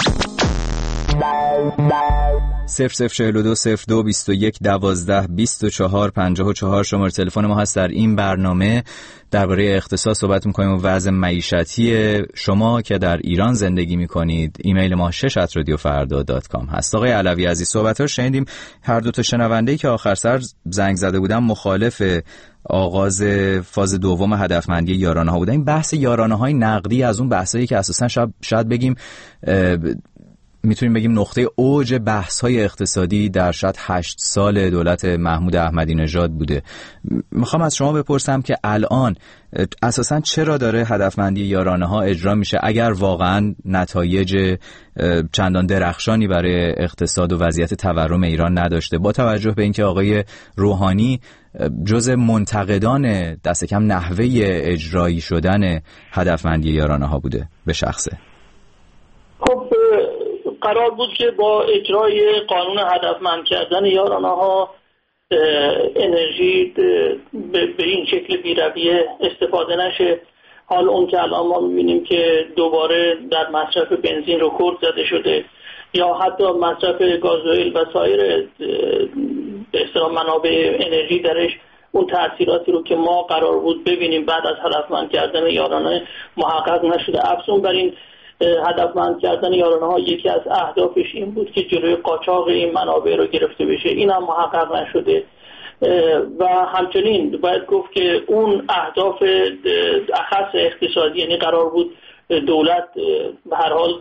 00420221122454 شماره تلفن ما هست. در این برنامه درباره اقتصاد صحبت می‌کنیم و وضع معیشتی شما که در ایران زندگی می‌کنید. ایمیل ما 6@radiofarda.com هست. آقای علوی عزیز صحبت‌ها شنیدیم. هر دو تا شنونده‌ای که آخر سر زنگ زده بودن مخالف آغاز فاز دوم هدفمندی یارانه‌ها بودن. این بحث یارانه‌های نقدی از اون بحثایی که اساساً شاید بگیم میتونیم بگیم نقطه اوج بحث‌های اقتصادی در شاید 8 سال دولت محمود احمدی نژاد بوده. میخوام از شما بپرسم که الان اساساً چرا داره هدفمندی یارانه ها اجرا میشه اگر واقعاً نتایج چندان درخشانی برای اقتصاد و وضعیت تورم ایران نداشته، با توجه به اینکه آقای روحانی جزء منتقدان دست کم نحوه اجرایی شدن هدفمندی یارانه ها بوده به شخصه؟ خب قرار بود که با اجرای قانون هدفمند کردن یارانه ها انرژی به این شکل بی‌رویه استفاده نشه. حال اون که الان ما می‌بینیم که دوباره در مصرف بنزین رکورد زده شده یا حتی مصرف گازوئیل و سایر به اصطلاح منابع انرژی درش اون تأثیراتی رو که ما قرار بود ببینیم بعد از هدفمند کردن یارانه محقق نشده. افزون بر این هدفمند کردن یارانه ها یکی از اهدافش این بود که جلوی قاچاق این منابع رو گرفته بشه، این هم محقق نشده. و همچنین باید گفت که اون اهداف اخص اقتصادی، یعنی قرار بود دولت به هر حال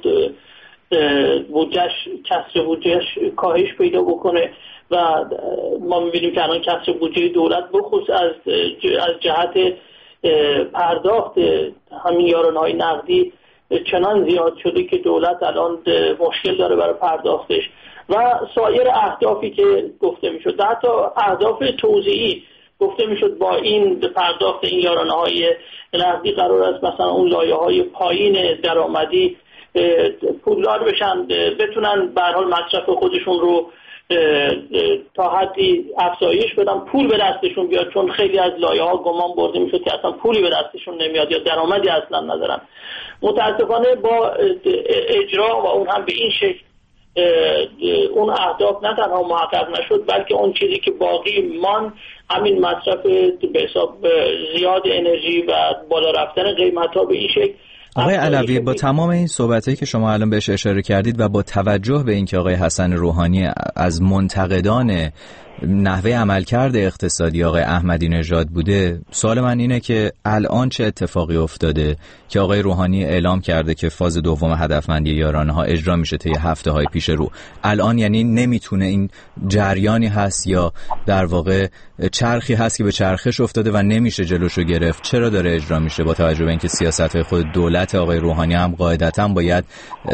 کسر بودجهش کاهش پیدا بکنه و ما می‌بینیم که الان کسر بودجه دولت بخصوص از جهت پرداخت همین یارانه‌های نقدی چنان زیاد شده که دولت الان مشکل داره برای پرداختش و سایر اهدافی که گفته میشد، حتی اهداف توزیعی گفته میشد با این پرداخت این یارانه‌های نقدی قرار است مثلا اون لایه‌های پایین درآمدی پولدار بشن، بتونن به هر حال مصرف خودشون رو تا حدی افزایش بدن، پول به دستشون بیاد، چون خیلی از لایه‌ها گمان برده میشد که اصلا پولی به دستشون نمیاد یا درآمدی اصلا ندارن. متاسفانه با اجرا و اون هم به این شکل اون اهداف نه تنها محقق نشد بلکه اون چیزی که باقی مان همین مصرف به حساب زیاد انرژی و بالا رفتن قیمت‌ها به این شکل. آقای علوی، با تمام این صحبتایی که شما الان بهش اشاره کردید و با توجه به اینکه آقای حسن روحانی از منتقدان نحوه عملکرد اقتصادی آقای احمدی نژاد بوده، سوال من اینه که الان چه اتفاقی افتاده که آقای روحانی اعلام کرده که فاز دوم هدفمندی یارانه ها اجرا میشه طی هفته‌های پیش رو؟ الان یعنی نمیتونه این جریانی هست یا در واقع چرخی هست که به چرخش افتاده و نمیشه جلوشو گرفت؟ چرا داره اجرا میشه با توجه به اینکه سیاست‌های خود دولت آقای روحانی هم قاعدتاً باید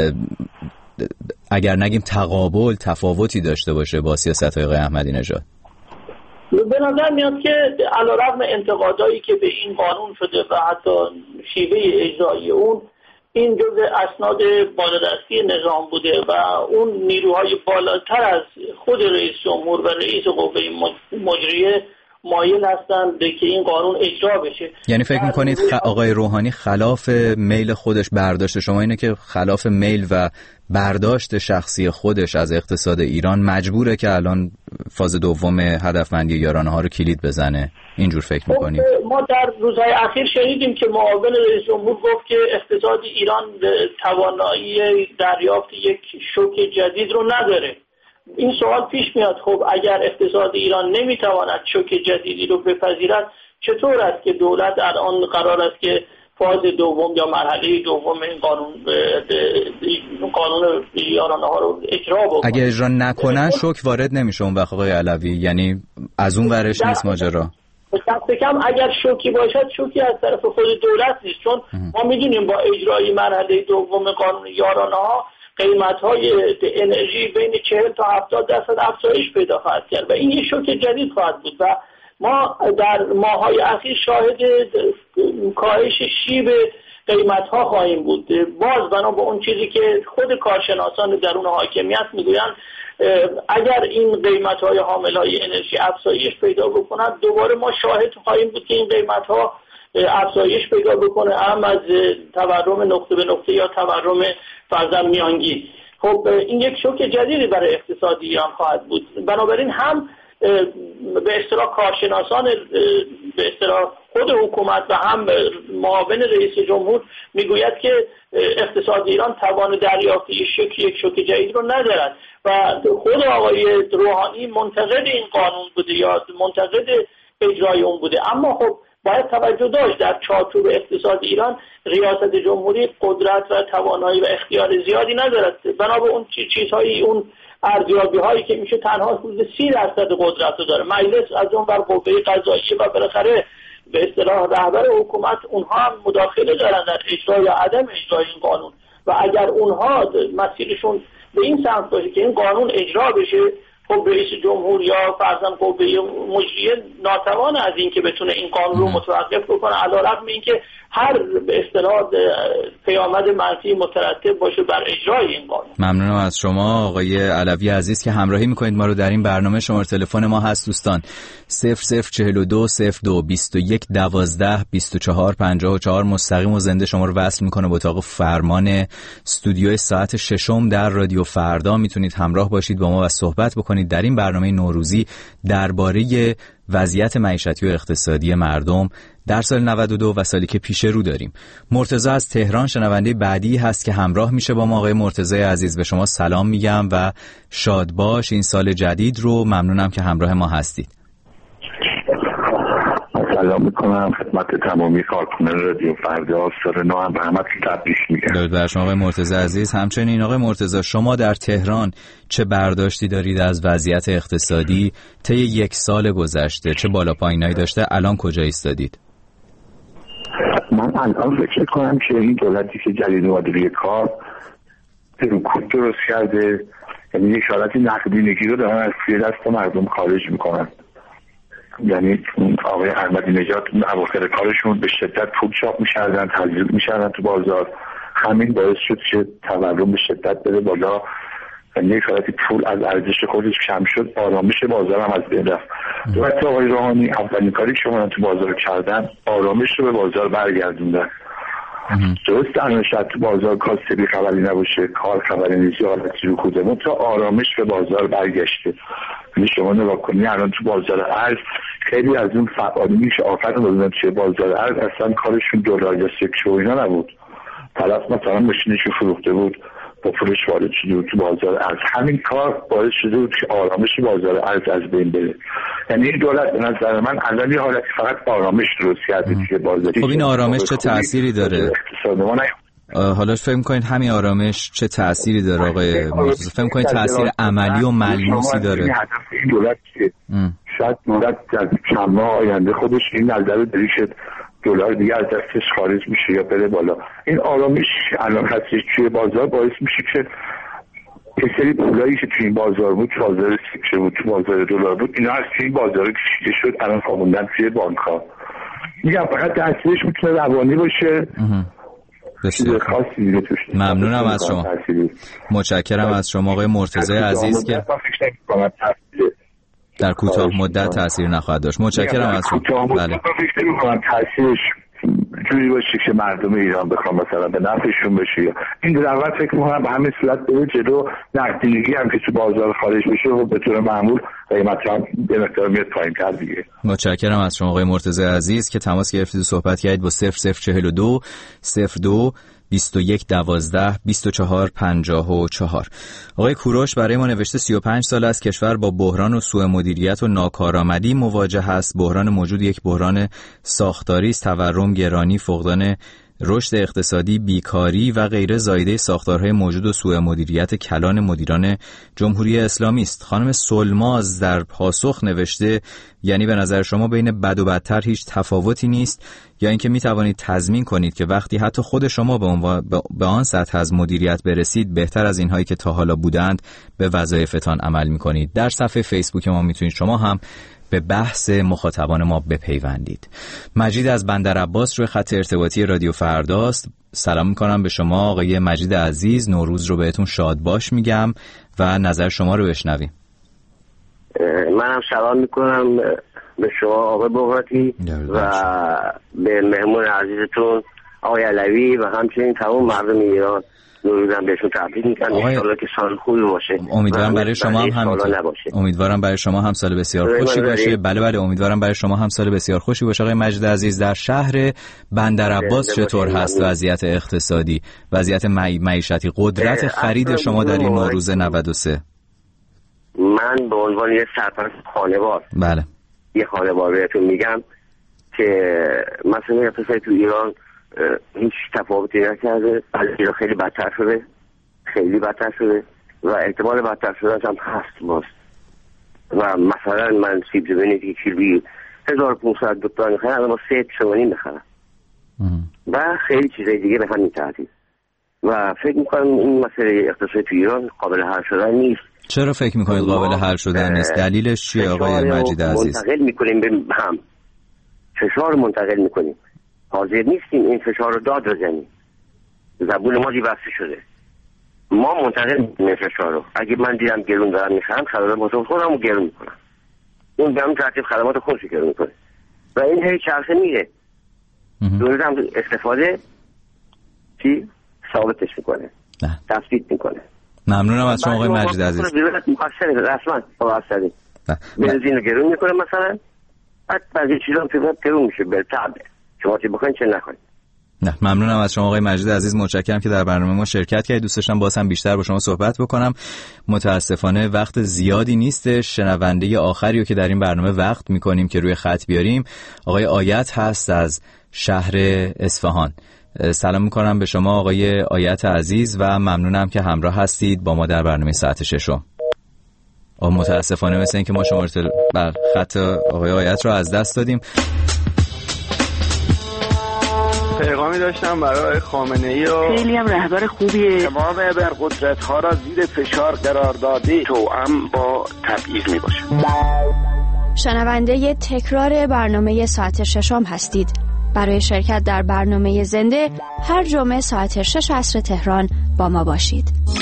اگر نگیم تقابل تفاوتی داشته باشه با سیاست‌های آقای احمدی نژاد؟ به نظر میاد که علیرغم انتقادایی که به این قانون شده و حتی شیوه اجرایی اون، این جزء اسناد بالادستی نظام بوده و اون نیروهای بالاتر از خود رئیس جمهور و رئیس قوه مجریه مایل هستند که این قانون اجرا بشه. یعنی فکر میکنید آقای روحانی خلاف میل خودش برداشت شما اینه که خلاف میل و برداشت شخصی خودش از اقتصاد ایران مجبوره که الان فاز دوم هدفمندی یارانه ها رو کلید بزنه؟ اینجور فکر میکنید؟ ما در روزهای اخیر شنیدیم که معاون رئیس جمهور گفت که اقتصاد ایران توانایی دریافت یک شوک جدید رو نداره. این سوال پیش میاد، خب اگر اقتصاد ایران نمیتواند شوک جدیدی رو بپذیرد، چطور است که دولت الان قرار است که فاز دوم یا مرحله دوم این قانون یارانه ها رو اجرا بکنه؟ اگه اجرا نکنن شوک وارد نمیشه اون وقت آقای علوی، یعنی از اون ورش نیست ماجرا؟ دست کم اگر شوکی باشد شوکی از طرف خود دولت نیست، چون ما میدونیم با اجرای مرحله دوم قانون یارانه ها قیمت‌های انرژی بین 40 تا 70% افزایش پیدا خواهد کرد و این یک شوک جدید خواهد بود و ما در ماه‌های اخیر شاهد کاهش شیب قیمت‌ها خواهیم بود. باز بنا به اون چیزی که خود کارشناسان درون حاکمیت میگویند، اگر این قیمت‌های حامل‌های انرژی افزایش پیدا بکنند، دوباره ما شاهد خواهیم بود که این قیمت‌ها افزایش پیدا بکنه، هم از تورم نقطه به نقطه یا تورم فرضاً میانگین. خب این یک شوک جدیدی برای اقتصاد ایران خواهد بود. بنابراین هم به اصطلاح کارشناسان به اصطلاح خود حکومت و هم معاون رئیس جمهور میگوید که اقتصاد ایران توان دریافت یک شوک جدید رو ندارد و خود آقای روحانی منتقد این قانون بوده یا منتقد اجرای اون بوده. اما خب باید توجه داشت در چارچوب اقتصاد ایران ریاست جمهوری قدرت و توانایی و اختیار زیادی ندارد. بنا به اون چیزهایی، اون ارزیابی هایی که میشه تنها حدود 30% قدرت رو داره. مجلس از اون بر قوه قضاییه و بالاخره به اصطلاح رهبر حکومت، اونها هم مداخله دارن در اجرا یا عدم اجرای این قانون و اگر اونها مسیرشون به این سمت باشه که این قانون اجرا بشه، خب رئیس جمهور یا فرضاً قوه مجریه ناتوان از این که بتونه این قانون رو متوقف بکنه، علیرغم اینکه هر به اصطلاح پیامد منفی مترتب باشه بر اجرای این قانون. ممنونم از شما آقای علوی عزیز که همراهی میکنید ما رو در این برنامه. شماره تلفن ما هست دوستان 0042 02 21 12 24 54. مستقیم و زنده شما رو وصل میکنه به اتاق فرمان استودیوی ساعت 6 در رادیو فردا. میتونید همراه باشید با ما و صحبت بکنید در این برنامه نوروزی درباره وضعیت معیشتی و اقتصادی مردم در سال 92 و سالی که پیش رو داریم. مرتضی از تهران شنونده بعدی هست که همراه میشه با ما. آقای مرتضی عزیز به شما سلام میگم و شاد باش این سال جدید رو. ممنونم که همراه ما هستید. سلام میکنم خدمت تمامی کارکنان رادیو فردا. سال نو هم به همه تبریک میگم. درود بر شما آقای مرتضی عزیز. همچنین آقای مرتضی شما در تهران چه برداشتی دارید از وضعیت اقتصادی طی یک سال گذشته؟ چه بالا پایینایی داشته؟ الان کجا ایستادید؟ من الان فکر کنم که این دولتی که جدید اومده روی کار رکود درست کرده، یعنی یک حالتی نقدینگی رو دارن از توی دست مردم خارج میکنن. یعنی آقای احمدی نژاد اواخر کارشون به شدت پول چاپ می‌کردن، تزریق می‌کردن تو بازار، همین باعث شد که تورم به شدت بره بالا. یعنی یک حالتی پول از ارزش خودش کم شد، آرامش بازار هم از بین رفت. دولت آقای روحانی اولین کاری که شما تو بازار کردن آرامش رو به بازار برگردوندن. درست الان شاید تو بازار کاسبی خبری نباشه، کار خبری نیست، حالتی رکوده، اون تا آرامش به بازار برگشته. یعنی شما نگاه کنید الان تو بازار ارز خیلی از اون فعالینی که آفت دادن توی بازار ارز اصلا کارشون دلار یا سکه و اینا نبود. طرف مثلا ماشینش رو فروخته بود با پولش وارد شده بود تو بازار ارز. همین کار باعث شده بود که آرامش بازار ارز از بین بره. یعنی این دولت به نظر من الان یه حالتی فقط آرامش درست کرده توی بازار. خب این آرامش چه تأثیری داره؟ حالا فکر می‌کنید همین آرامش چه تأثیری داره آقای مرتضی؟ فکر می‌کنید تأثیر عملی و ملموسی داره؟ هدف این دولت که شاید دولت در چند ماه آینده خودش این نظر داری که دلار دیگه از دستش خارج میشه یا بره بالا. این آرامش الان هستش توی بازار باعث میشه که یه سری پولایی که توی این بازار بود، تو بازار سکه بود، تو بازار دلار بود، اینا از توی این بازار کشیده شد الان خوابوندن توی بانک‌ها. میگم فقط تأثیرش میتونه روانی باشه. بسیار ممنونم از شما. متشکرم از شما آقای مرتضی عزیز که در کوتاه مدت تأثیر نخواهد داشت. متشکرم از شما. بله. فکر نمی‌کنم تأثیرش جوری باشه که مردم ایران بخوام مثلا به نفعشون بشه. این دولت فکر می‌کنم به همین صورت بره جلو. نقدینگی هم که تو بازار خارج بشه و به طور معمول قیمت‌ها به مقدار میاد پایین‌تر دیگه. متشکرم از شما آقای مرتضی عزیز که تماس گرفتید و صحبت کردید با 0042 02 21 12 24 54. آقای کوروش برای ما نوشته 35 سال است کشور با بحران و سوء مدیریت و ناکارآمدی مواجه است. بحران موجود یک بحران ساختاری است. تورم، گرانی، فقدان رشد اقتصادی، بیکاری و غیره زایده ساختارهای موجود و سوء مدیریت کلان مدیران جمهوری اسلامی است. خانم سلماز در پاسخ نوشته یعنی به نظر شما بین بد و بدتر هیچ تفاوتی نیست یا اینکه می توانید تضمین کنید که وقتی حتی خود شما به آن سطح از مدیریت برسید بهتر از اینهایی که تا حالا بودند به وظایفتان عمل می کنید. در صفحه فیسبوک ما میتونید شما هم به بحث مخاطبان ما بپیوندید. مجید از بندر عباس روی خط ارتباطی رادیو فرداست. سلام میکنم به شما آقای مجید عزیز. نوروز رو بهتون شاد باش میگم و نظر شما رو بشنویم. منم سلام میکنم به شما آقای بغراتی و به مهمون عزیزتون آقای علوی و همچنین تمام مردم ایران. نوروزم بهشون تبریک میگم. انشالله که سال خوبی باشه. امیدوارم برای شما هم همینطور. امیدوارم برای شما هم سال بسیار خوشی باشه. بله امیدوارم برای شما هم سال بسیار خوشی باشه. آقای مجید عزیز در شهر بندر عباس چطور هست وضعیت اقتصادی، وضعیت معیشتی، قدرت خرید شما در این نوروز 93؟ من به عنوان یه سرپرست خانوار بله یه خانوار بهتون میگم که مسئله اقتصادی تو ایران هیچ تفاوتی نکرده، بلکه خیلی بدتر شده و احتمال بدتر شدنش هم هست باز. و مثلا من سیب زمینی که کیلویی 1500 دلار میخرم، اما 3.5 میخرم و خیلی چیزای دیگه به همین ترتیب. و فکر میکنم این مسئله اقتصادی تو ایران قابل حل شدن نیست. چرا فکر میکنید قابل حل شدن نیست؟ دلیلش چیه آقای مجید عزیز؟ منتقل میکنیم به هم، فشار منتقل میکنیم، حاضر نیستیم این فشار رو داد بزنیم. زبون ما بسته شده، ما منتقل میکنیم فشار رو. اگه من دیدم گرون دارم میخرم، خدمات خودم رو گرون میکنم، اون به همون ترتیب خدمات خودش رو گرون میکنه و این هی چرخه میره. دولت هم استفاده ثابتش میکنه، تثبیت میکنه. ممنونم از شما آقای مجید عزیز. رسما مقصری بنزین رو گرون میکنه مثلا، بعد بعضی چیزا هم گرون میشه به طبع، شما چه بخواین چه نخواین. نه، ممنونم از شما آقای مجید عزیز، متشکرم که در برنامه ما شرکت کردید. دوست داشتم باز هم بیشتر با شما صحبت بکنم، متاسفانه وقت زیادی نیستش. شنونده آخری رو که در این برنامه وقت میکنیم که روی خط بیاریم آقای آیت هست از شهر اصفهان. سلام میکنم به شما آقای آیت عزیز و ممنونم که همراه هستید با ما در برنامه ساعت ششم. متاسفانه مثل این که ما شماره خط آقای آیت رو از دست دادیم. پیغامی داشتم برای خامنه‌ای و خیلی هم رهبر خوبیه، تمام قدرت ها را زیر فشار قرار داده، توأم با تبعیض میباشه. شنونده تکرار برنامه ساعت ششم هستید. برای شرکت در برنامه زنده هر جمعه ساعت 6 عصر تهران با ما باشید.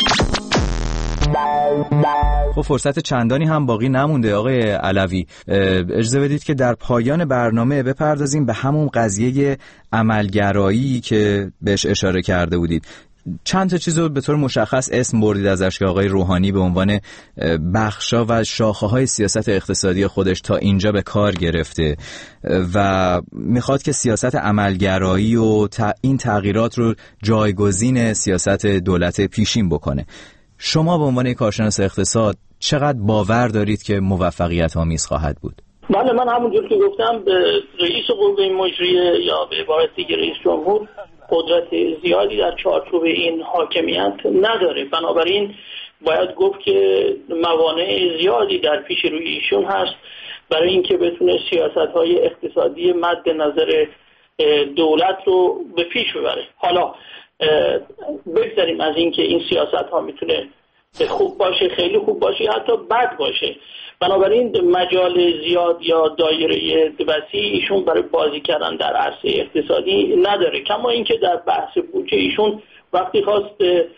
خب فرصت چندانی هم باقی نمونده آقای علوی، اجازه بدید که در پایان برنامه بپردازیم به همون قضیه عملگرایی که بهش اشاره کرده بودید. چند تا چیز رو به طور مشخص اسم بردید ازش که آقای روحانی به عنوان بخشا و شاخه‌های سیاست اقتصادی خودش تا اینجا به کار گرفته و میخواد که سیاست عملگرایی و این تغییرات رو جایگزین سیاست دولت پیشین بکنه. شما به عنوان کارشناس اقتصاد چقدر باور دارید که موفقیت آمیز خواهد بود؟ بله، من همونجور که گفتم به رئیس قوه مجریه یا به عبارت دیگه رئیس جمهور قدرت زیادی در چارچوب این حاکمیت نداره، بنابراین باید گفت که موانع زیادی در پیش روی ایشون هست برای اینکه بتونه سیاست‌های اقتصادی مد نظر دولت رو به پیش ببره. حالا بگذاریم از اینکه این سیاست‌ها میتونه خوب باشه، خیلی خوب باشه، حتی بد باشه. بنابراین مجال زیاد یا دایره وسیع ایشون برای بازی کردن در عرصه اقتصادی نداره. کما اینکه در بحث بودجه ایشون وقتی خواست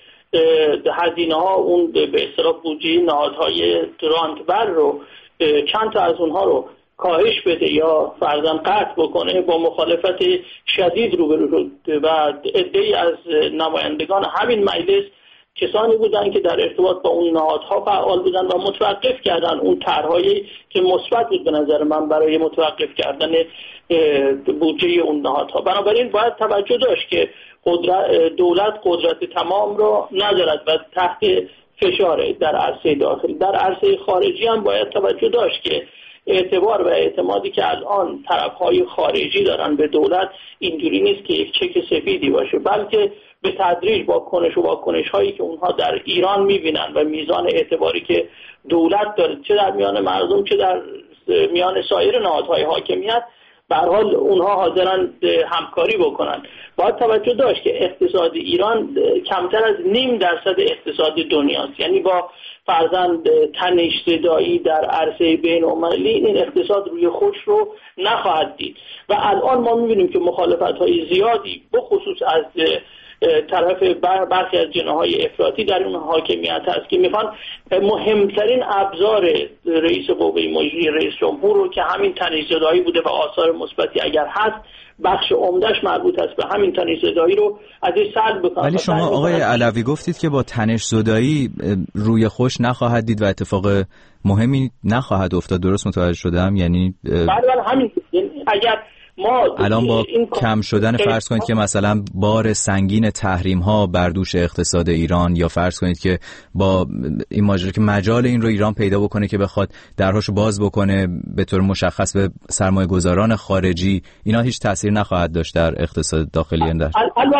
هزینه ها اون به اصطلاح بودجه نهادهای رانتبر رو چند تا از اونها رو کاهش بده یا فرضاً قطع بکنه، با مخالفت شدید روبرو شد و عده‌ای از نمایندگان همین مجلس کسانی بودن که در ارتباط با اون نهادها فعال بودن و متوقف کردن اون طرحهایی که مثبت بود به نظر من برای متوقف کردن بودجه اون نهادها. بنابراین باید توجه داشت که دولت قدرت تمام را ندارد و تحت فشار در عرصه داخلی. در عرصه خارجی هم باید توجه داشت که اعتبار و اعتمادی که الان طرفهای خارجی دارن به دولت اینجوری نیست که یک چک سفیدی باشه، بلکه به تدریج با واکنش هایی که اونها در ایران میبینن و میزان اعتباری که دولت داره چه در میان مردم چه در میان سایر نهادهای حاکمیت، به هر حال اونها حاضرن همکاری بکنن. باید توجه داشت که اقتصاد ایران کمتر از 0.5% اقتصاد دنیاست، یعنی با فرضاً تنش زدایی در عرصه بین‌المللی این اقتصاد روی خودش رو نخواهد دید و الان ما می‌بینیم که مخالفت‌های زیادی بخصوص از طرف برخی از جناح‌های افراطی در اون حاکمیت هست که میخوان مهمترین ابزار رئیس قوه مجریه رئیس جمهور رو که همین تنش‌زدایی بوده و آثار مثبتی اگر هست بخش عمدهش مربوط است به همین تنش‌زدایی رو ازش سلب بکنن. ولی شما آقای علوی گفتید که با تنش‌زدایی روی خوش نخواهد دید و اتفاق مهمی نخواهد افتاد، درست متوجه شدم؟ یعنی بله همین، اگر ما الان با کم شدن فرض کنید که مثلا بار سنگین تحریم ها بر دوش اقتصاد ایران، یا فرض کنید که با این ماجرا که مجال این رو ایران پیدا بکنه که بخواد درهاشو باز بکنه به طور مشخص به سرمایه گذاران خارجی، اینا هیچ تأثیر نخواهد داشت در اقتصاد داخلی ایران؟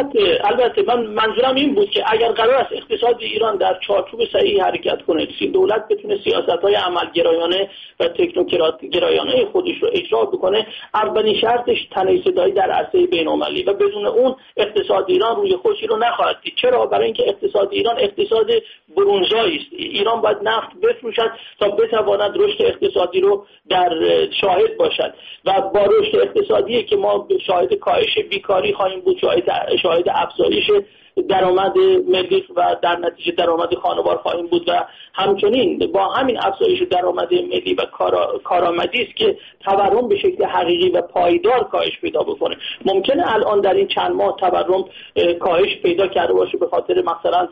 البته من منظورم این بود که اگر قرار است اقتصاد ایران در چارچوب صحیح حرکت کنه، دولت بتونه سیاست‌های عملگرایانه و تکنوکرات گرایانه خودش رو اجرا بکنه، اولین شرطش تنی‌صدایی در عرصه بین‌المللی و بدون اون اقتصاد ایران روی خوشی رو نخواهد دید. چرا؟ برای اینکه اقتصاد ایران اقتصاد برونزایی است. ایران باید نفت بفروشد تا بتواند رشد اقتصادی رو در شاهد باشد و با رشد اقتصادی که ما شاهد کاهش بیکاری خواهیم بود، شاهد افزایش درآمد ملی و در نتیجه درآمد خانوار خواهیم بود و همچنین با همین افزایش درآمد ملی و کارآمدی است که تورم به شکل حقیقی و پایدار کاهش پیدا بکنه. ممکنه الان در این چند ماه تورم کاهش پیدا کرده باشه به خاطر مثلا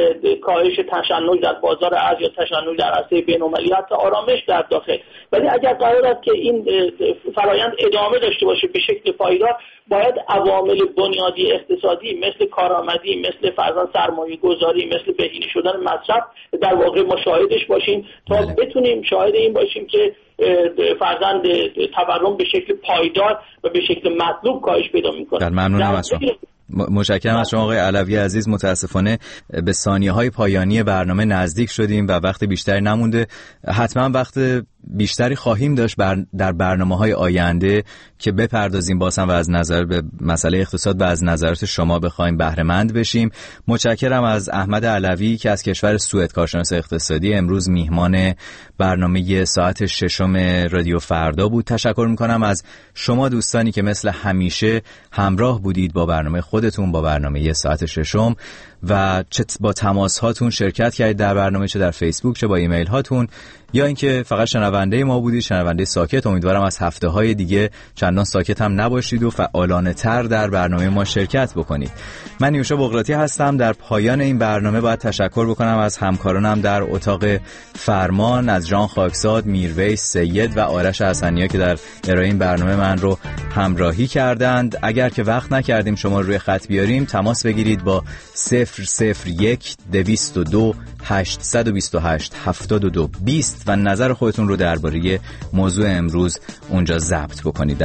کاهش تشنج در بازار ارز یا تشنج در عرصه بین‌المللی، حتی آرامش در داخل، ولی اگر قرار است که این فرایند ادامه داشته باشه به شکل پایدار، باید عوامل بنیادی اقتصادی مثل کارآمدی، مثل فرضاً سرمایه گذاری، مثل بهینه شدن مصرف در واقع مشاهدش باشیم تا بتونیم شاهد این باشیم که فرضاً تورم به شکل پایدار و به شکل مطلوب کاهش پیدا می‌کنه. ممنونم از شما. متشکرم از شما آقای علوی عزیز. متاسفانه به ثانیه‌های پایانی برنامه نزدیک شدیم و وقت بیشتری نمونده. حتما وقت بیشتری خواهیم داشت در برنامه‌های آینده که بپردازیم بازم و از نظر به مسئله اقتصاد و از نظرات شما بخوایم بهره مند بشیم. متشکرم از احمد علوی که از کشور سوئد، کارشناس اقتصادی، امروز میهمان برنامه ساعت 6 رادیو فردا بود. تشکر می‌کنم از شما دوستانی که مثل همیشه همراه بودید با برنامه خودتون، با برنامه ساعت 6 و چه با تماس هاتون شرکت کردید در برنامه، چه در فیسبوک چه با ایمیل هاتون، یا اینکه فقط شنونده ما بودید، شنونده ساکت. امیدوارم از هفته‌های دیگه چندان ساکت هم نباشید و فعالانه تر در برنامه ما شرکت بکنید. من نیوشا بقراطی هستم. در پایان این برنامه باید تشکر بکنم از همکارانم در اتاق فرمان، از جان خاکزاد، میرویس سید و آرش حسنی‌ها که در ارائه این برنامه من رو همراهی کردند. اگر که وقت نکردیم شما رو روی خط بیاریم، تماس بگیرید با 001 202 828 72 20 و نظر خودتون رو درباره موضوع امروز اونجا ضبط بکنید.